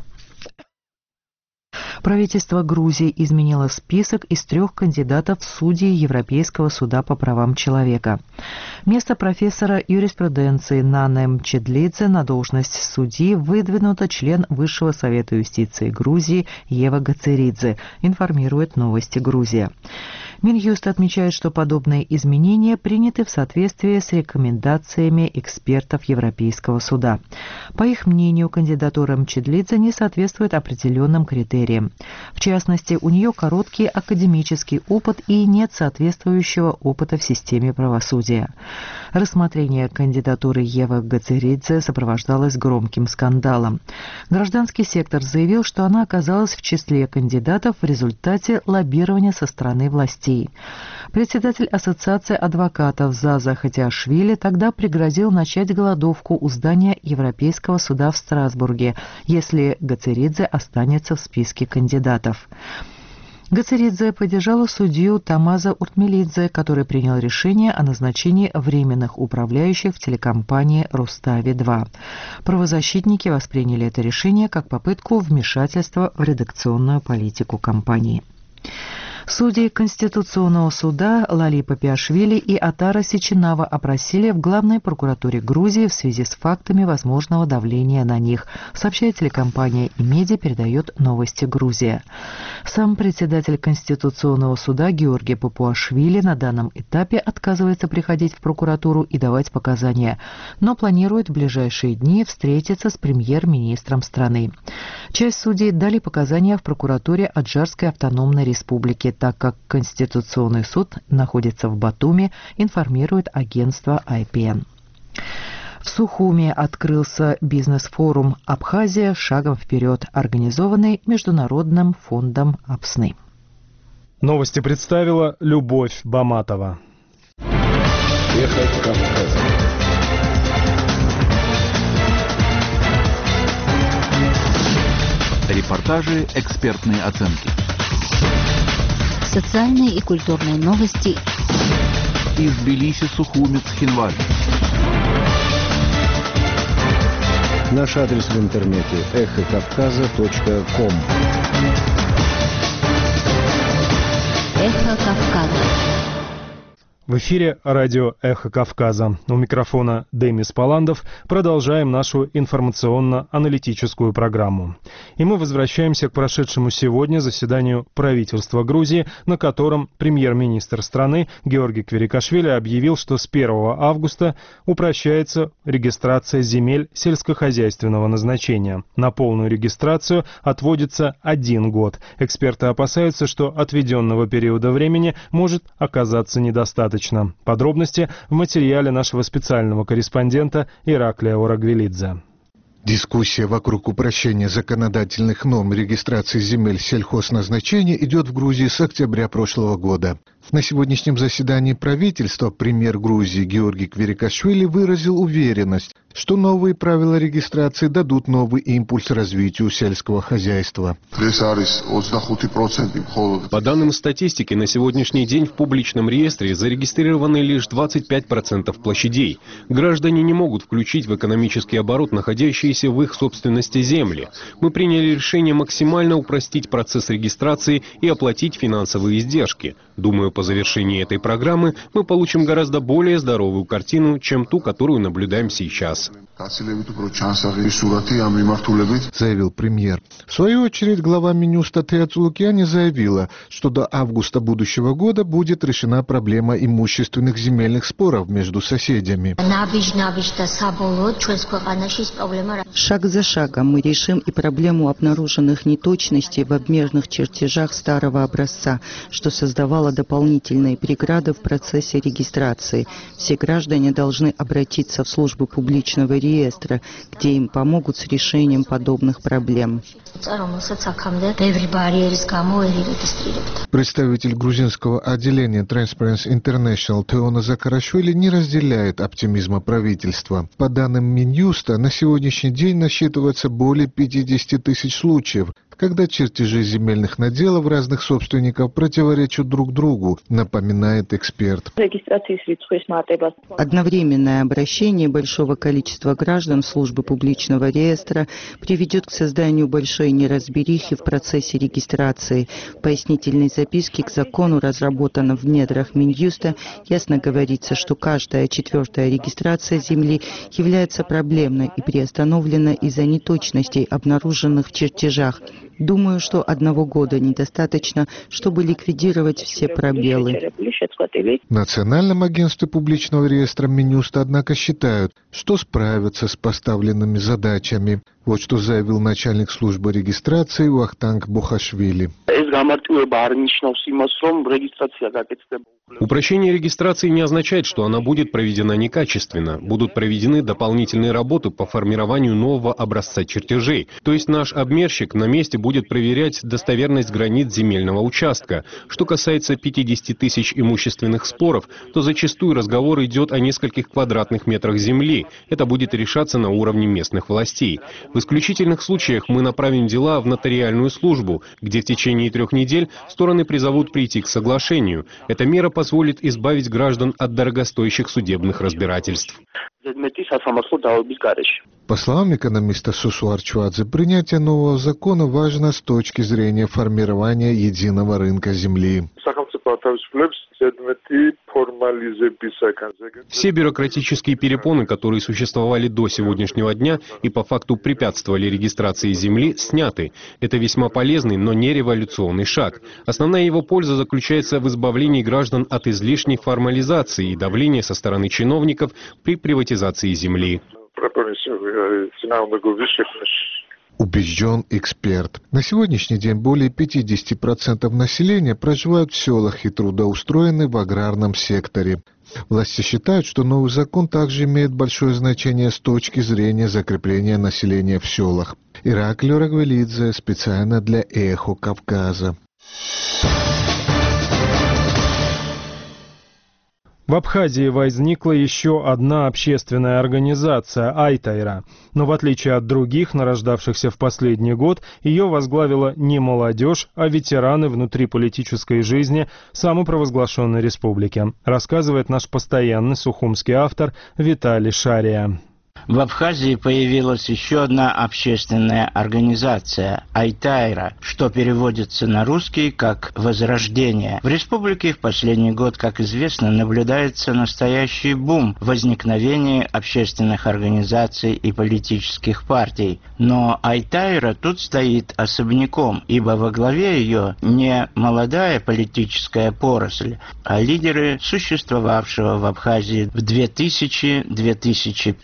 Правительство Грузии изменило список из трех кандидатов в судьи Европейского суда по правам человека. Место профессора юриспруденции Наны Мчедлидзе на должность судьи выдвинута член Высшего совета юстиции Грузии Ева Гацеридзе, информирует «Новости Грузия». Минюст отмечает, что подобные изменения приняты в соответствии с рекомендациями экспертов Европейского суда. По их мнению, кандидатура Мчедлидзе не соответствует определенным критериям. В частности, у нее короткий академический опыт и нет соответствующего опыта в системе правосудия. Рассмотрение кандидатуры Евы Гацеридзе сопровождалось громким скандалом. Гражданский сектор заявил, что она оказалась в числе кандидатов в результате лоббирования со стороны властей. Председатель Ассоциации адвокатов Заза Хатиашвили тогда пригрозил начать голодовку у здания Европейского суда в Страсбурге, если Гацеридзе останется в списке кандидатов. Гацеридзе поддержала судью Тамаза Уртмелидзе, который принял решение о назначении временных управляющих в телекомпании «Рустави-два». Правозащитники восприняли это решение как попытку вмешательства в редакционную политику компании. Судьи Конституционного суда Лали Папиашвили и Атара Сичинава опросили в Главной прокуратуре Грузии в связи с фактами возможного давления на них, сообщает телекомпания «Имеди», передает «Новости Грузия». Сам председатель Конституционного суда Георгий Папуашвили на данном этапе отказывается приходить в прокуратуру и давать показания, но планирует в ближайшие дни встретиться с премьер-министром страны. Часть судей дали показания в прокуратуре Аджарской автономной республики, так как Конституционный суд находится в Батуми, информирует агентство ай пи эн. В Сухуми открылся бизнес-форум «Абхазия. Шагом вперед», организованный Международным фондом Апсны. Новости представила Любовь Баматова. Эхо Кавказа. Репортажи, экспертные оценки. Социальные и культурные новости из Тбилиси, Сухуми, Цхинвали. Наш адрес в интернете эхо кавказа точка ком. Эхо Кавказа. В эфире радио «Эхо Кавказа». У микрофона Демис Паландов. Продолжаем нашу информационно-аналитическую программу. И мы возвращаемся к прошедшему сегодня заседанию правительства Грузии, на котором премьер-министр страны Георгий Квирикашвили объявил, что с первого августа упрощается регистрация земель сельскохозяйственного назначения. На полную регистрацию отводится один год. Эксперты опасаются, что отведенного периода времени может оказаться недостаточно. Подробности в материале нашего специального корреспондента Ираклия Орагвелидзе. Дискуссия вокруг упрощения законодательных норм регистрации земель сельхозназначения идет в Грузии с октября прошлого года. На сегодняшнем заседании правительства премьер Грузии Георгий Кверикашвили выразил уверенность, что новые правила регистрации дадут новый импульс развитию сельского хозяйства. По данным статистики, на сегодняшний день в публичном реестре зарегистрированы лишь двадцать пять процентов площадей. Граждане не могут включить в экономический оборот находящиеся в их собственности земли. Мы приняли решение максимально упростить процесс регистрации и оплатить финансовые издержки. Думаю, по завершении этой программы мы получим гораздо более здоровую картину, чем ту, которую наблюдаем сейчас. Заявил премьер. В свою очередь, глава Минюста Теа Цулукяни заявила, что до августа будущего года будет решена проблема имущественных земельных споров между соседями. Шаг за шагом мы решим и проблему обнаруженных неточностей в обмерных чертежах старого образца, что создавало дополнительные преграды в процессе регистрации. Все граждане должны обратиться в службу публичного реестра, где им помогут с решением подобных проблем. Представитель грузинского отделения Transparency International Теона Закарашвили не разделяет оптимизма правительства. По данным Минюста, на сегодняшний день насчитывается более пятидесяти тысяч случаев, когда чертежи земельных наделов разных собственников противоречат друг другу, напоминает эксперт. Одновременное обращение большого количества граждан в службы публичного реестра приведет к созданию большой неразберихи в процессе регистрации. В пояснительной записке к закону, разработанном в недрах Минюста, ясно говорится, что каждая четвертая регистрация земли является проблемной и приостановлена из-за неточностей, обнаруженных в чертежах. Думаю, что одного года недостаточно, чтобы ликвидировать все пробелы. В Национальном агентстве публичного реестра Минюста, однако, считают, что справятся с поставленными задачами. Вот что заявил начальник службы регистрации Вахтанг Бохашвили. Упрощение регистрации не означает, что она будет проведена некачественно. Будут проведены дополнительные работы по формированию нового образца чертежей. То есть наш обмерщик на месте будет проверять достоверность границ земельного участка. Что касается пятидесяти тысяч имущественных споров, то зачастую разговор идет о нескольких квадратных метрах земли. Это будет решаться на уровне местных властей. В исключительных случаях мы направим дела в нотариальную службу, где в течение трех недель стороны призовут прийти к соглашению. Эта мера позволит избавить граждан от дорогостоящих судебных разбирательств. По словам экономиста Сусу Арчвадзе, принятие нового закона важно с точки зрения формирования единого рынка земли. Все бюрократические перепоны, которые существовали до сегодняшнего дня и по факту препятствовали регистрации земли, сняты. Это весьма полезный, но не революционный шаг. Основная его польза заключается в избавлении граждан от излишней формализации и давления со стороны чиновников при приватизации земли. Убежден эксперт. На сегодняшний день более пятидесяти процентов населения проживают в селах и трудоустроены в аграрном секторе. Власти считают, что новый закон также имеет большое значение с точки зрения закрепления населения в селах. Ираклио Рагвелидзе специально для «Эхо Кавказа». В Абхазии возникла еще одна общественная организация «Айтайра». Но в отличие от других, нарождавшихся в последний год, ее возглавила не молодежь, а ветераны внутриполитической жизни самопровозглашенной республики, рассказывает наш постоянный сухумский автор Виталий Шария. В Абхазии появилась еще одна общественная организация «Айтайра», что переводится на русский как «Возрождение». В республике в последний год, как известно, наблюдается настоящий бум возникновения общественных организаций и политических партий. Но «Айтайра» тут стоит особняком, ибо во главе ее не молодая политическая поросль, а лидеры существовавшего в Абхазии в две тысячи — две тысячи пятом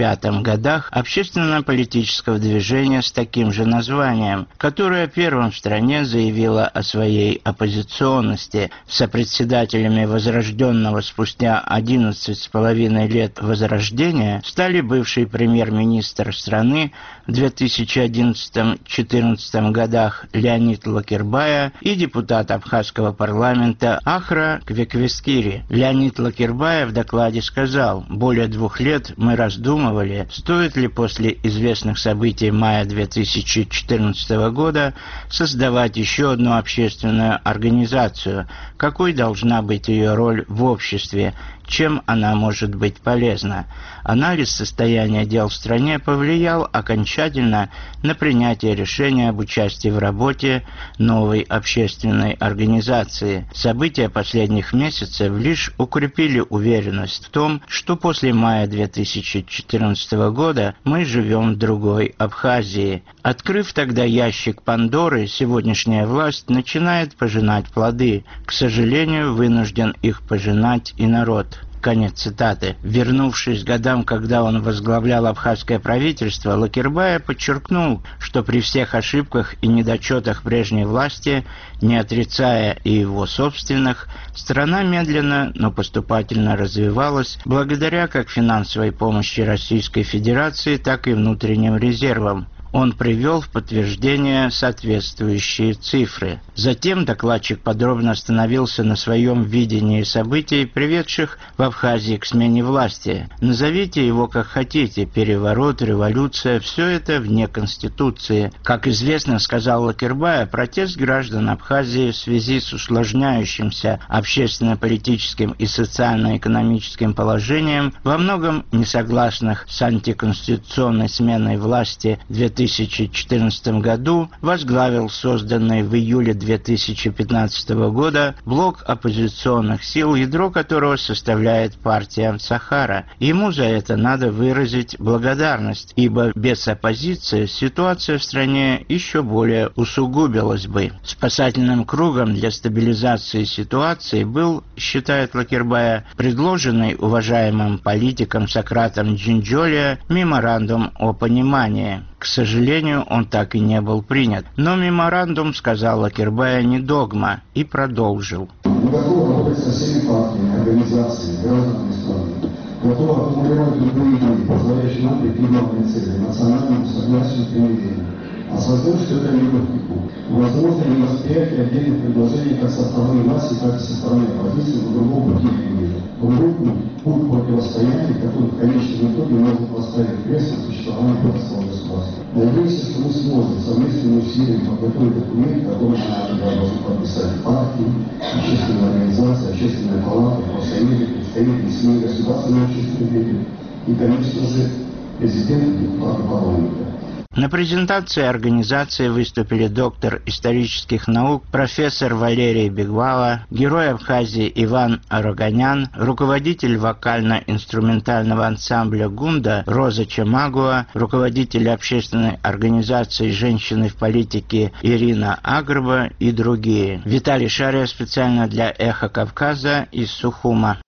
годах общественно-политического движения с таким же названием, которое первым в стране заявило о своей оппозиционности. Сопредседателями Возрожденного спустя одиннадцать с половиной лет Возрождения стали бывший премьер-министр страны в две тысячи одиннадцатом — две тысячи четырнадцатом годах Леонид Лакербая и депутат абхазского парламента Ахра Квеквескири. Леонид Лакербая в докладе сказал: «Более двух лет мы раздумывали, стоит ли после известных событий мая две тысячи четырнадцатого года создавать еще одну общественную организацию, какой должна быть ее роль в обществе, чем она может быть полезна. Анализ состояния дел в стране повлиял окончательно на принятие решения об участии в работе новой общественной организации. События последних месяцев лишь укрепили уверенность в том, что после мая две тысячи четырнадцатого года мы живем в другой Абхазии. Открыв тогда ящик Пандоры, сегодняшняя власть начинает пожинать плоды. К сожалению, вынужден их пожинать и народ». Конец цитаты. Вернувшись к годам, когда он возглавлял абхазское правительство, Лакербая подчеркнул, что при всех ошибках и недочетах прежней власти, не отрицая и его собственных, страна медленно, но поступательно развивалась благодаря как финансовой помощи Российской Федерации, так и внутренним резервам. Он привел в подтверждение соответствующие цифры. Затем докладчик подробно остановился на своем видении событий, приведших в Абхазии к смене власти. Назовите его как хотите: переворот, революция – все это вне Конституции. Как известно, сказал Лакербая, протест граждан Абхазии в связи с усложняющимся общественно-политическим и социально-экономическим положением, во многом несогласных с антиконституционной сменой власти две тысячи четырнадцатом году, возглавил созданный в июле две тысячи пятнадцатого года блок оппозиционных сил, ядро которого составляет партия Сахара. Ему за это надо выразить благодарность, ибо без оппозиции ситуация в стране еще более усугубилась бы. Спасательным кругом для стабилизации ситуации был, считает Лакербая, предложенный уважаемым политиком Сократом Джинджолия меморандум о понимании. К сожалению, он так и не был принят. Но меморандум, сказал Лакербая, не догма, и продолжил. Мы готовы работать со всеми партиями, организациями, гражданами страны. Готовы аккумулировать любые идеи, позволяющие нам прийти к главной цели, национальному согласию и примирению. Осознать, что это нелегкий путь. Возможно ли восприятие отдельных предложений как со стороны власти, так и со стороны оппозиции, но другого пути не вижу. Другой путь, путь противостояния, который в конечном итоге может поставить крест на существование православного государства. Надеюсь, что мы сможем совместными усилиями подготовить документ, который мы должны подписать партии, общественные организации, общественные палаты, профсоюзы, представители СМИ, государственные общественные деятели и, конечно же, президент и депутаты парламента. На презентации организации выступили доктор исторических наук профессор Валерий Бегвала, герой Абхазии Иван Араганян, руководитель вокально-инструментального ансамбля «Гунда» Роза Чамагуа, руководитель общественной организации «Женщины в политике» Ирина Агрба и другие. Виталий Шария специально для «Эхо Кавказа» из Сухума.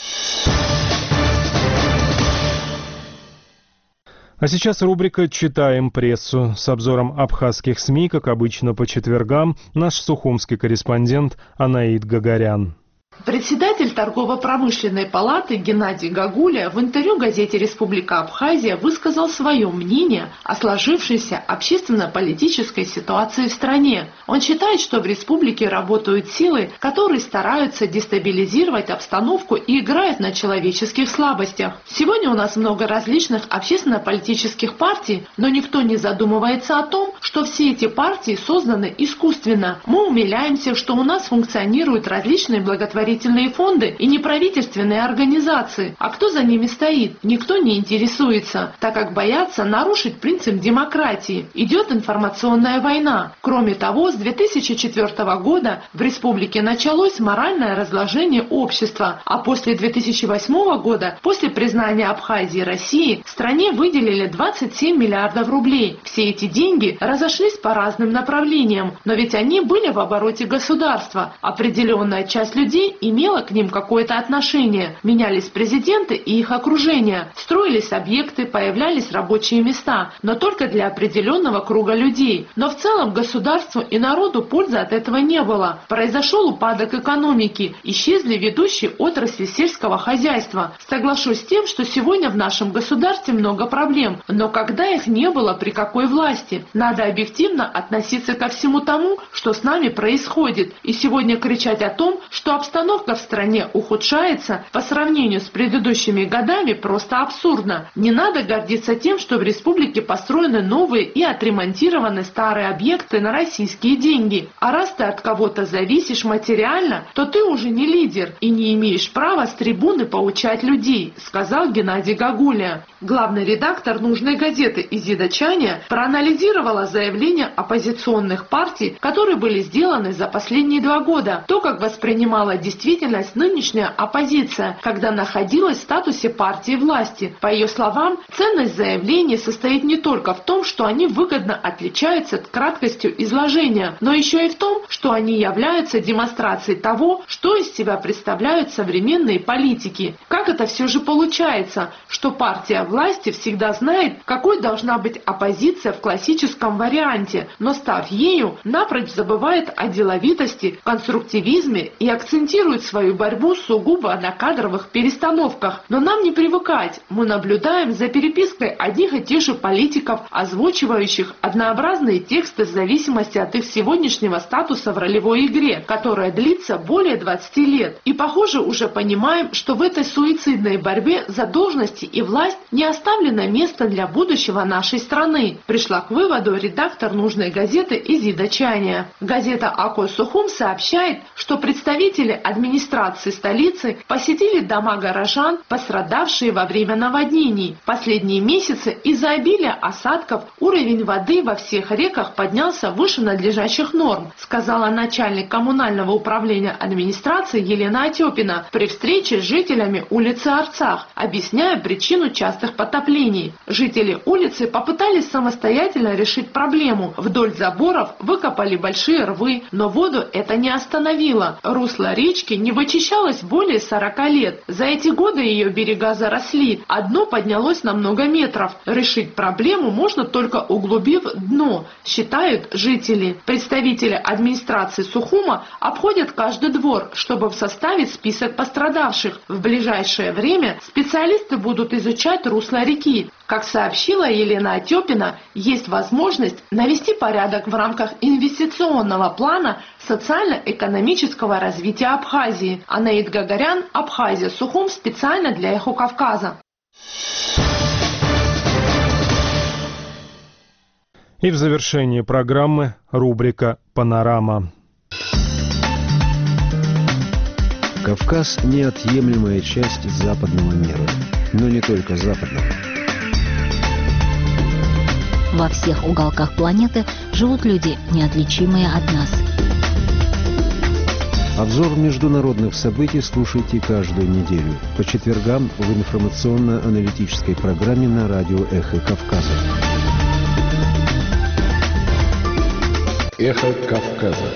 А сейчас рубрика «Читаем прессу» с обзором абхазских СМИ, как обычно по четвергам, наш сухумский корреспондент Анаид Гагарян. Председатель торгово-промышленной палаты Геннадий Гагуля в интервью газете «Республика Абхазия» высказал свое мнение о сложившейся общественно-политической ситуации в стране. Он считает, что в республике работают силы, которые стараются дестабилизировать обстановку и играют на человеческих слабостях. Сегодня у нас много различных общественно-политических партий, но никто не задумывается о том, что все эти партии созданы искусственно. Мы умиляемся, что у нас функционируют различные благотворительные фонды и неправительственные организации. А кто за ними стоит? Никто не интересуется, так как боятся нарушить принцип демократии. Идет информационная война. Кроме того, с две тысячи четвёртого года в республике началось моральное разложение общества, а после две тысячи восьмого года, после признания Абхазии России, стране выделили двадцать семь миллиардов рублей. Все эти деньги разошлись по разным направлениям, но ведь они были в обороте государства. Определенная часть людей имело к ним какое-то отношение. Менялись президенты и их окружение, строились объекты, появлялись рабочие места, но только для определенного круга людей. Но в целом государству и народу пользы от этого не было. Произошел упадок экономики, исчезли ведущие отрасли сельского хозяйства. Соглашусь с тем, что сегодня в нашем государстве много проблем, но когда их не было, при какой власти? Надо объективно относиться ко всему тому, что с нами происходит. И сегодня кричать о том, что обстановка в стране ухудшается по сравнению с предыдущими годами, просто абсурдно. Не надо гордиться тем, что в республике построены новые и отремонтированы старые объекты на российские деньги. А раз ты от кого-то зависишь материально, то ты уже не лидер и не имеешь права с трибуны поучать людей, сказал Геннадий Гагуля. Главный редактор «Нужной газеты» Изида Чаня проанализировала заявления оппозиционных партий, которые были сделаны за последние два года, то, как воспринимала действительность нынешняя оппозиция, когда находилась в статусе партии власти. По ее словам, ценность заявлений состоит не только в том, что они выгодно отличаются краткостью изложения, но еще и в том, что они являются демонстрацией того, что из себя представляют современные политики. Как это все же получается, что партия власти всегда знает, какой должна быть оппозиция в классическом варианте, но став ею, напрочь забывает о деловитости, конструктивизме и акцентирует свою борьбу сугубо на кадровых перестановках. Но нам не привыкать. Мы наблюдаем за перепиской одних и тех же политиков, озвучивающих однообразные тексты в зависимости от их сегодняшнего статуса в ролевой игре, которая длится более двадцати лет. И, похоже, уже понимаем, что в этой суицидной борьбе за должности и власть не оставлено места для будущего нашей страны. Пришла к выводу редактор «Нужной газеты» Изида Чаня. Газета «Акой Сухум» сообщает, что представители администрации столицы посетили дома горожан, пострадавшие во время наводнений. Последние месяцы из-за обилия осадков уровень воды во всех реках поднялся выше надлежащих норм, сказала начальник коммунального управления администрации Елена Отепина при встрече с жителями улицы Арцах, объясняя причину частых потоплений. Жители улицы попытались самостоятельно решить проблему. Вдоль заборов выкопали большие рвы, но воду это не остановило. Русло речки не вычищалось более сорока лет. За эти годы ее берега заросли, а дно поднялось на много метров. Решить проблему можно только углубив дно, считают жители. Представители администрации Сухума обходят каждый двор, чтобы составить список пострадавших. В ближайшее время специалисты будут изучать русло реки. Как сообщила Елена Отепина, есть возможность навести порядок в рамках инвестиционного плана социально-экономического развития Абхазии. Анаид Гагарян, Абхазия, Сухум, специально для Эхо Кавказа. И в завершении программы рубрика «Панорама». Кавказ – неотъемлемая часть западного мира, но не только западного. Во всех уголках планеты живут люди, неотличимые от нас. Обзор международных событий слушайте каждую неделю по четвергам в информационно-аналитической программе на радио «Эхо Кавказа». «Эхо Кавказа».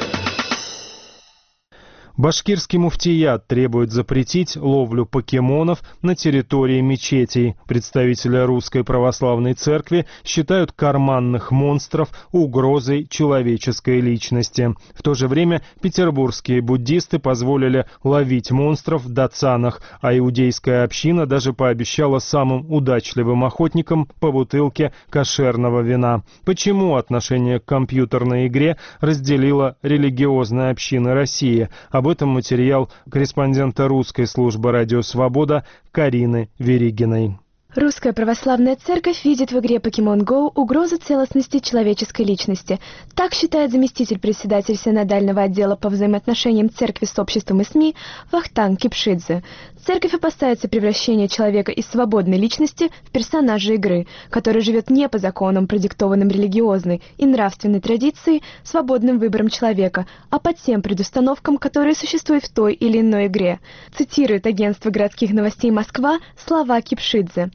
Башкирский муфтият требует запретить ловлю покемонов на территории мечетей. Представители Русской Православной Церкви считают карманных монстров угрозой человеческой личности. В то же время петербургские буддисты позволили ловить монстров в датсанах, а иудейская община даже пообещала самым удачливым охотникам по бутылке кошерного вина. Почему отношение к компьютерной игре разделило религиозные общины России? Об этом материал корреспондента русской службы «Радио Свобода» Карины Веригиной. Русская православная церковь видит в игре Pokemon Go угрозу целостности человеческой личности. Так считает заместитель председателя синодального отдела по взаимоотношениям церкви с обществом и СМИ Вахтанг Кипшидзе. Церковь опасается превращения человека из свободной личности в персонажа игры, который живет не по законам, продиктованным религиозной и нравственной традицией, свободным выбором человека, а по тем предустановкам, которые существуют в той или иной игре. Цитирует агентство городских новостей «Москва» слова Кипшидзе.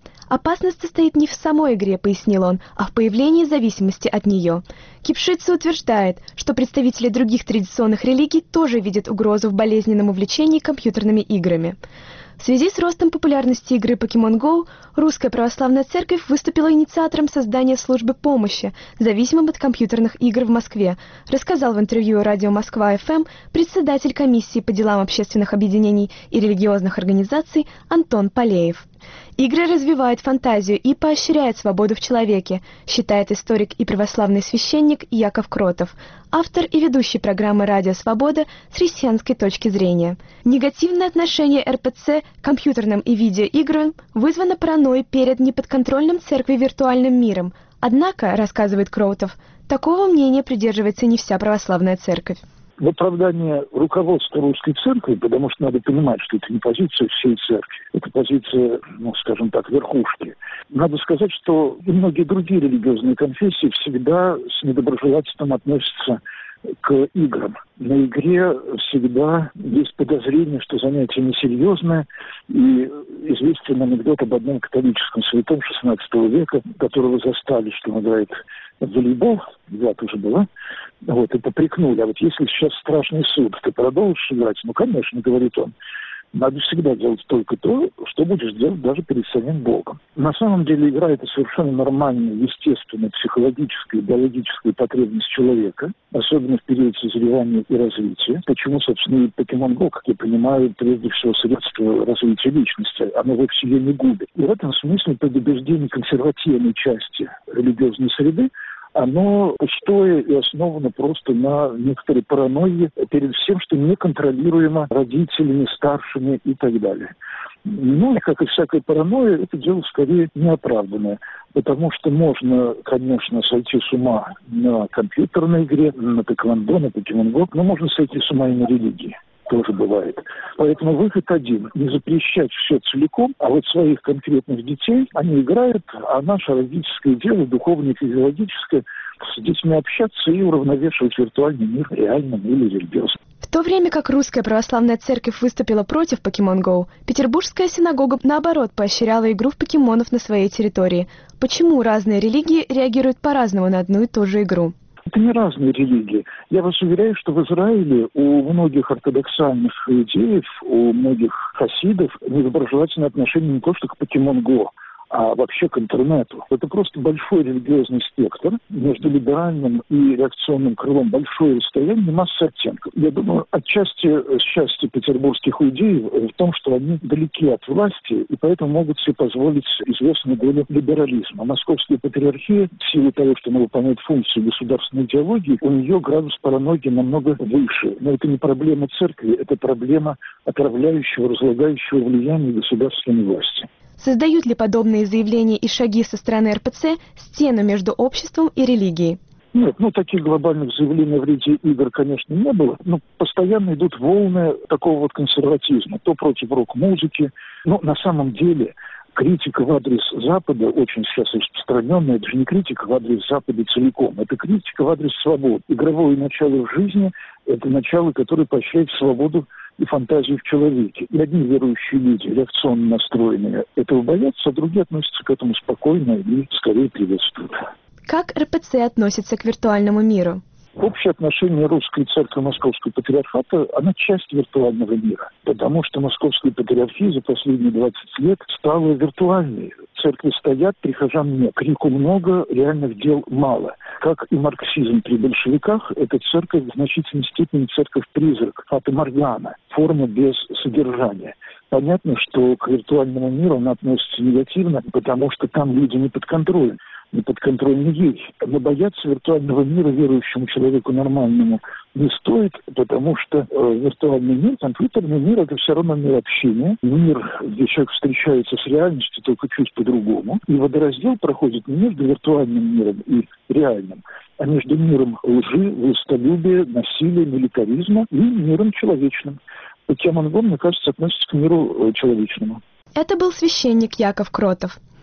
«Опасность состоит не в самой игре», — пояснил он, «а в появлении зависимости от нее». Кипшидзе утверждает, что представители других традиционных религий тоже видят угрозу в болезненном увлечении компьютерными играми. В связи с ростом популярности игры Pokemon Go, Русская Православная Церковь выступила инициатором создания службы помощи зависимым от компьютерных игр в Москве, рассказал в интервью радио Москва-эф эм председатель комиссии по делам общественных объединений и религиозных организаций Антон Полеев. Игры развивают фантазию и поощряют свободу в человеке, считает историк и православный священник Яков Кротов, автор и ведущий программы «Радио Свобода» с христианской точки зрения. Негативное отношение эр пэ цэ к компьютерным и видеоиграм вызвано паранойей перед неподконтрольным церкви виртуальным миром. Однако, рассказывает Кротов, такого мнения придерживается не вся православная церковь. В оправдание руководства Русской Церкви, потому что надо понимать, что это не позиция всей церкви, это позиция, ну, скажем так, верхушки. Надо сказать, что и многие другие религиозные конфессии всегда с недоброжелательством относятся к играм. На игре всегда есть подозрение, что занятие несерьезное, и известен анекдот об одном католическом святом шестнадцатого века, которого застали, что он играет в волейбол, взята уже была, вот, и попрекнули. А вот если сейчас страшный суд, ты продолжишь играть? Ну, конечно, говорит он. Надо всегда делать только то, что будешь делать даже перед самим Богом. На самом деле игра – это совершенно нормальная, естественная, психологическая, биологическая потребность человека, особенно в период созревания и развития. Почему, собственно, и Pokemon Go, как я понимаю, прежде всего средство развития личности, оно вовсе ее не губит. И в этом смысле предубеждение консервативной части религиозной среды, оно пустое и основано просто на некоторой паранойи перед всем, что неконтролируемо родителями, старшими и так далее. Ну, и как и всякая паранойя, это дело скорее неоправданное, потому что можно, конечно, сойти с ума на компьютерной игре, на тэквондо, на Pokemon Go, но можно сойти с ума и на религии. Тоже бывает. Поэтому выход один – не запрещать все целиком, а вот своих конкретных детей они играют, а наше родительское дело, духовное и физиологическое, с детьми общаться и уравновешивать виртуальный мир реальным или религиозным. В то время как Русская Православная Церковь выступила против Pokemon Go, Петербургская синагога, наоборот, поощряла игру в покемонов на своей территории. Почему разные религии реагируют по-разному на одну и ту же игру? Это не разные религии. Я вас уверяю, что в Израиле у многих ортодоксальных иудеев, у многих хасидов недоброжелательное отношение не то что к Pokemon Go, а вообще к интернету. Это просто большой религиозный спектр. Между либеральным и реакционным крылом большое расстояние, масса оттенков. Я думаю, отчасти счастье петербургских иудеев в том, что они далеки от власти, и поэтому могут себе позволить известную долю либерализма. Московская патриархия, в силу того, что она выполняет функцию государственной идеологии, у нее градус паранойи намного выше. Но это не проблема церкви, это проблема отравляющего, разлагающего влияния государственной власти. Создают ли подобные заявления и шаги со стороны эр пэ цэ стену между обществом и религией? Нет, ну таких глобальных заявлений в ряде игр, конечно, не было. Но постоянно идут волны такого вот консерватизма. То против рок-музыки. Но на самом деле критика в адрес Запада очень сейчас распространенная. Это же не критика в адрес Запада целиком. Это критика в адрес свободы. Игровое начало в жизни – это начало, которое поощряет свободу и фантазию в человеке. И одни верующие люди, реакционно настроенные, этого боятся, а другие относятся к этому спокойно и скорее приветствуют. Как эр пэ цэ относится к виртуальному миру? Общее отношение Русской Церкви Московского Патриархата, она часть виртуального мира, потому что Московская Патриархия за последние двадцать лет стала виртуальной. Церкви стоят, прихожан нет. Крику много, реальных дел мало. Как и марксизм при большевиках, эта церковь в значительной степени церковь-призрак, фата моргана, форма без содержания. Понятно, что к виртуальному миру она относится негативно, потому что там люди не под контролем. не подконтрольны ей. Но бояться виртуального мира верующему человеку нормальному не стоит, потому что э, виртуальный мир, компьютерный мир, это все равно мир общения, мир, где человек встречается с реальностью, только чуть по-другому. И водораздел проходит не между виртуальным миром и реальным, а между миром лжи, властолюбия, насилия, милитаризма и миром человечным. Pokemon Go, мне кажется, относится к миру э, человечному. Это был священник Яков Кротов.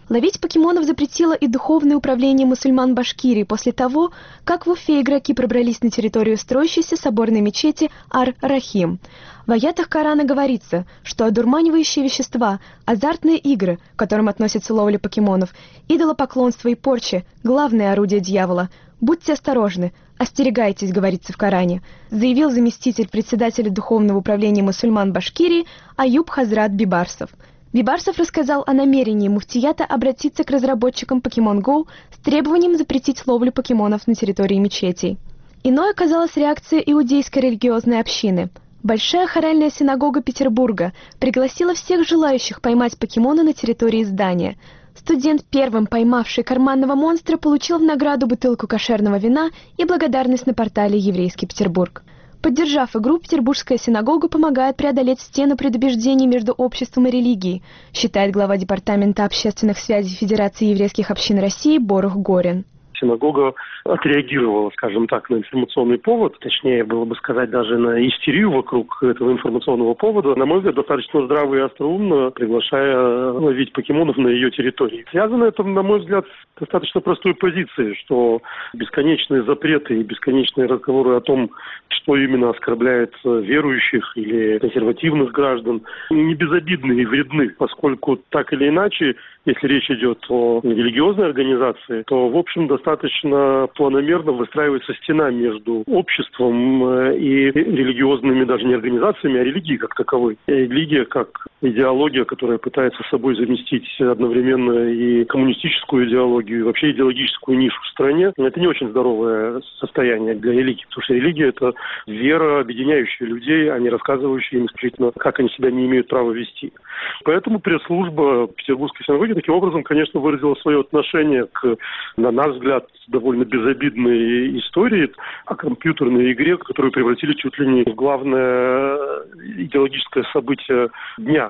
Ловить покемонов запретило и Духовное управление мусульман Башкирии после того, как в Уфе игроки пробрались на территорию строящейся соборной мечети Ар-Рахим. В аятах Корана говорится, что одурманивающие вещества, азартные игры, к которым относятся ловля покемонов, идолопоклонство и порча – главное орудие дьявола. «Будьте осторожны, остерегайтесь», говорится в Коране, заявил заместитель председателя Духовного управления мусульман Башкирии Аюб Хазрат Бибарсов. Бибарсов рассказал о намерении муфтията обратиться к разработчикам Pokemon Go с требованием запретить ловлю покемонов на территории мечетей. Иной оказалась реакция иудейской религиозной общины. Большая хоральная синагога Петербурга пригласила всех желающих поймать покемона на территории здания. Студент, первым поймавший карманного монстра, получил в награду бутылку кошерного вина и благодарность на портале «Еврейский Петербург». Поддержав игру, Петербургская синагога помогает преодолеть стену предубеждений между обществом и религией, считает глава Департамента общественных связей Федерации еврейских общин России Борух Горин. Синагога отреагировала, скажем так, на информационный повод, точнее было бы сказать даже на истерию вокруг этого информационного повода, на мой взгляд, достаточно здраво и остроумно, приглашая ловить покемонов на ее территории. Связано это, на мой взгляд, с достаточно простой позицией, что бесконечные запреты и бесконечные разговоры о том, что именно оскорбляет верующих или консервативных граждан, не безобидны и вредны, поскольку так или иначе, если речь идет о религиозной организации, то, в общем, достаточно планомерно выстраивается стена между обществом и религиозными даже не организациями, а религией как таковой. И религия как идеология, которая пытается собой заместить одновременно и коммунистическую идеологию, и вообще идеологическую нишу в стране, это не очень здоровое состояние для религии, потому что религия – это вера, объединяющая людей, а не рассказывающая им исключительно, как они себя не имеют права вести. Поэтому пресс-служба Петербургской синагоги таким образом, конечно, выразила свое отношение к, на наш взгляд, довольно безобидной истории о компьютерной игре, которую превратили чуть ли не в главное идеологическое событие дня.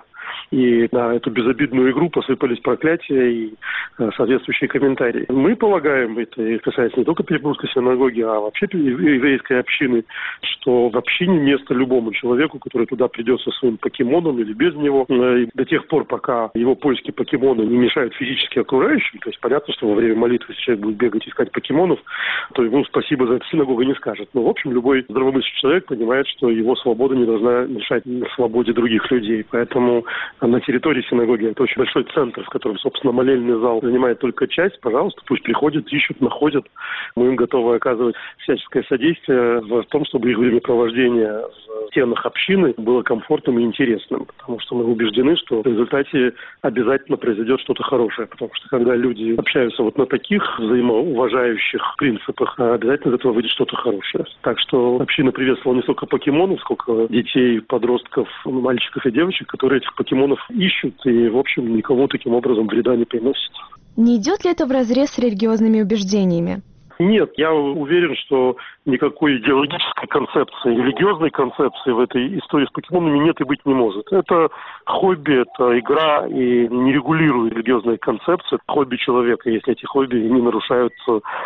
И на эту безобидную игру посыпались проклятия и э, соответствующие комментарии. Мы полагаем, это касается не только Петербургской синагоги, а вообще еврейской общины, что в общине место любому человеку, который туда придет со своим покемоном или без него, э, до тех пор, пока его поиски покемона не мешают физически окружающим, то есть понятно, что во время молитвы, если человек будет бегать искать покемонов, то ему спасибо за это синагога не скажет. Но, в общем, любой здравомыслящий человек понимает, что его свобода не должна мешать свободе других людей. Поэтому на территории синагоги это очень большой центр, в котором, собственно, молельный зал занимает только часть. Пожалуйста, пусть приходят, ищут, находят. Мы им готовы оказывать всяческое содействие в том, чтобы их времяпровождение в стенах общины было комфортным и интересным. Потому что мы убеждены, что в результате обязательно произойдет что-то хорошее. Потому что когда люди общаются вот на таких взаимоуважающих принципах, обязательно из этого выйдет что-то хорошее. Так что община приветствовала не столько покемонов, сколько детей, подростков, мальчиков и девочек, которые этих покемонов ищут и, в общем, никому таким образом вреда не приносят. Не идет ли это вразрез с религиозными убеждениями? Нет, я уверен, что никакой идеологической концепции, религиозной концепции в этой истории с покемонами нет и быть не может. Это хобби, это игра и не регулирует религиозные концепции. Это хобби человека, если эти хобби не нарушают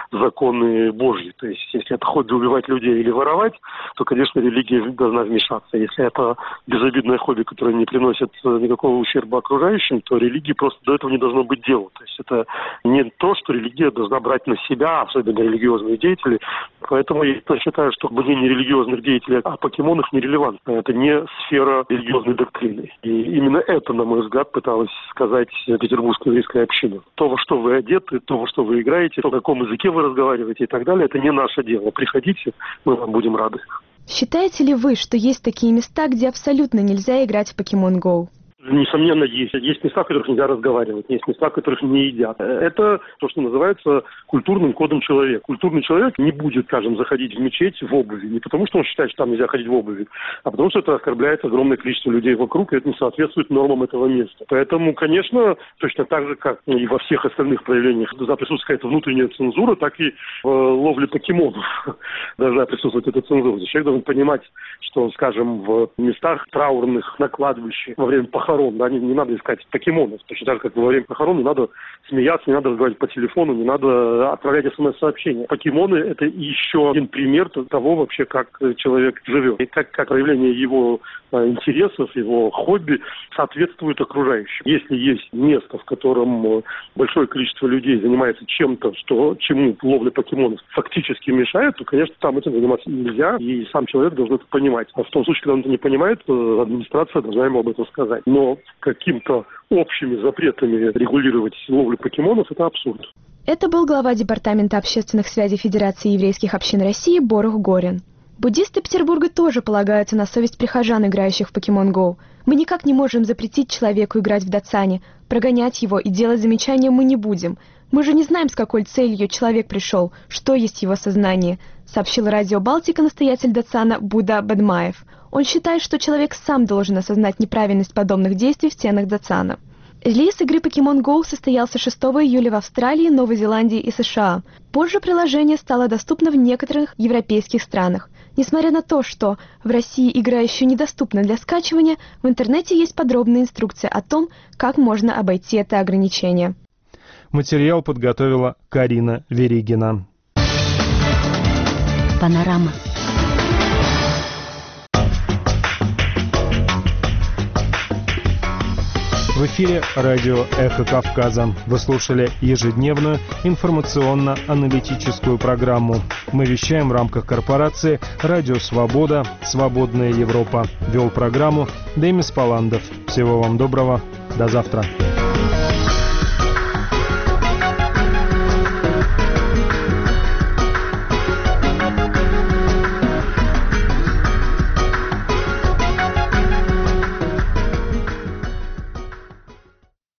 законы Божьи. То есть, если это хобби убивать людей или воровать, то, конечно, религия должна вмешаться. Если это безобидное хобби, которое не приносит никакого ущерба окружающим, то религии просто до этого не должно быть дела. То есть, это не то, что религия должна брать на себя, особенно религиозные деятели. Поэтому я считаю, что мнение религиозных деятелей о покемонах нерелевантно. Это не сфера религиозной доктрины. И именно это, на мой взгляд, пыталась сказать петербургская еврейская община. То, во что вы одеты, то, во что вы играете, то, на каком языке вы разговариваете и так далее, это не наше дело. Приходите, мы вам будем рады. Считаете ли вы, что есть такие места, где абсолютно нельзя играть в Pokemon Go? Несомненно, есть. Есть места, в которых нельзя разговаривать, есть места, в которых не едят. Это то, что называется культурным кодом человека. Культурный человек не будет, скажем, заходить в мечеть в обуви. Не потому, что он считает, что там нельзя ходить в обуви, а потому, что это оскорбляет огромное количество людей вокруг, и это не соответствует нормам этого места. Поэтому, конечно, точно так же, как и во всех остальных проявлениях, должна присутствовать какая-то внутренняя цензура, так и в ловле покемонов должна присутствовать эта цензура. Человек должен понимать, что, скажем, в местах траурных, на кладбище, во время похорон, да, не, не надо искать покемонов. Точно так же, как во время похорон, не надо смеяться, не надо разговаривать по телефону, не надо отправлять смс-сообщения. Покемоны – это еще один пример того вообще, как человек живет. И как, как проявление его интересов, его хобби соответствует окружающим. Если есть место, в котором большое количество людей занимается чем-то, что чему ловля покемонов фактически мешает, то, конечно, там этим заниматься нельзя, и сам человек должен это понимать. А в том случае, когда он это не понимает, администрация должна ему об этом сказать. Но каким-то общими запретами регулировать ловлю покемонов – это абсурд. Это был глава Департамента общественных связей Федерации еврейских общин России Борух Горин. Буддисты Петербурга тоже полагаются на совесть прихожан, играющих в Pokemon Go. Мы никак не можем запретить человеку играть в датсане, прогонять его и делать замечания мы не будем. Мы же не знаем, с какой целью человек пришел, что есть его сознание, сообщил радио «Балтика» настоятель датсана Будда Бадмаев. Он считает, что человек сам должен осознать неправильность подобных действий в стенах датсана. Релиз игры Pokemon Go состоялся шестого июля в Австралии, Новой Зеландии и США. Позже приложение стало доступно в некоторых европейских странах. Несмотря на то, что в России игра еще недоступна для скачивания, в интернете есть подробная инструкция о том, как можно обойти это ограничение. Материал подготовила Карина Веригина. Панорама. В эфире радио «Эхо Кавказа». Вы слушали ежедневную информационно-аналитическую программу. Мы вещаем в рамках корпорации «Радио Свобода. Свободная Европа». Вел программу Демис Паландов. Всего вам доброго. До завтра.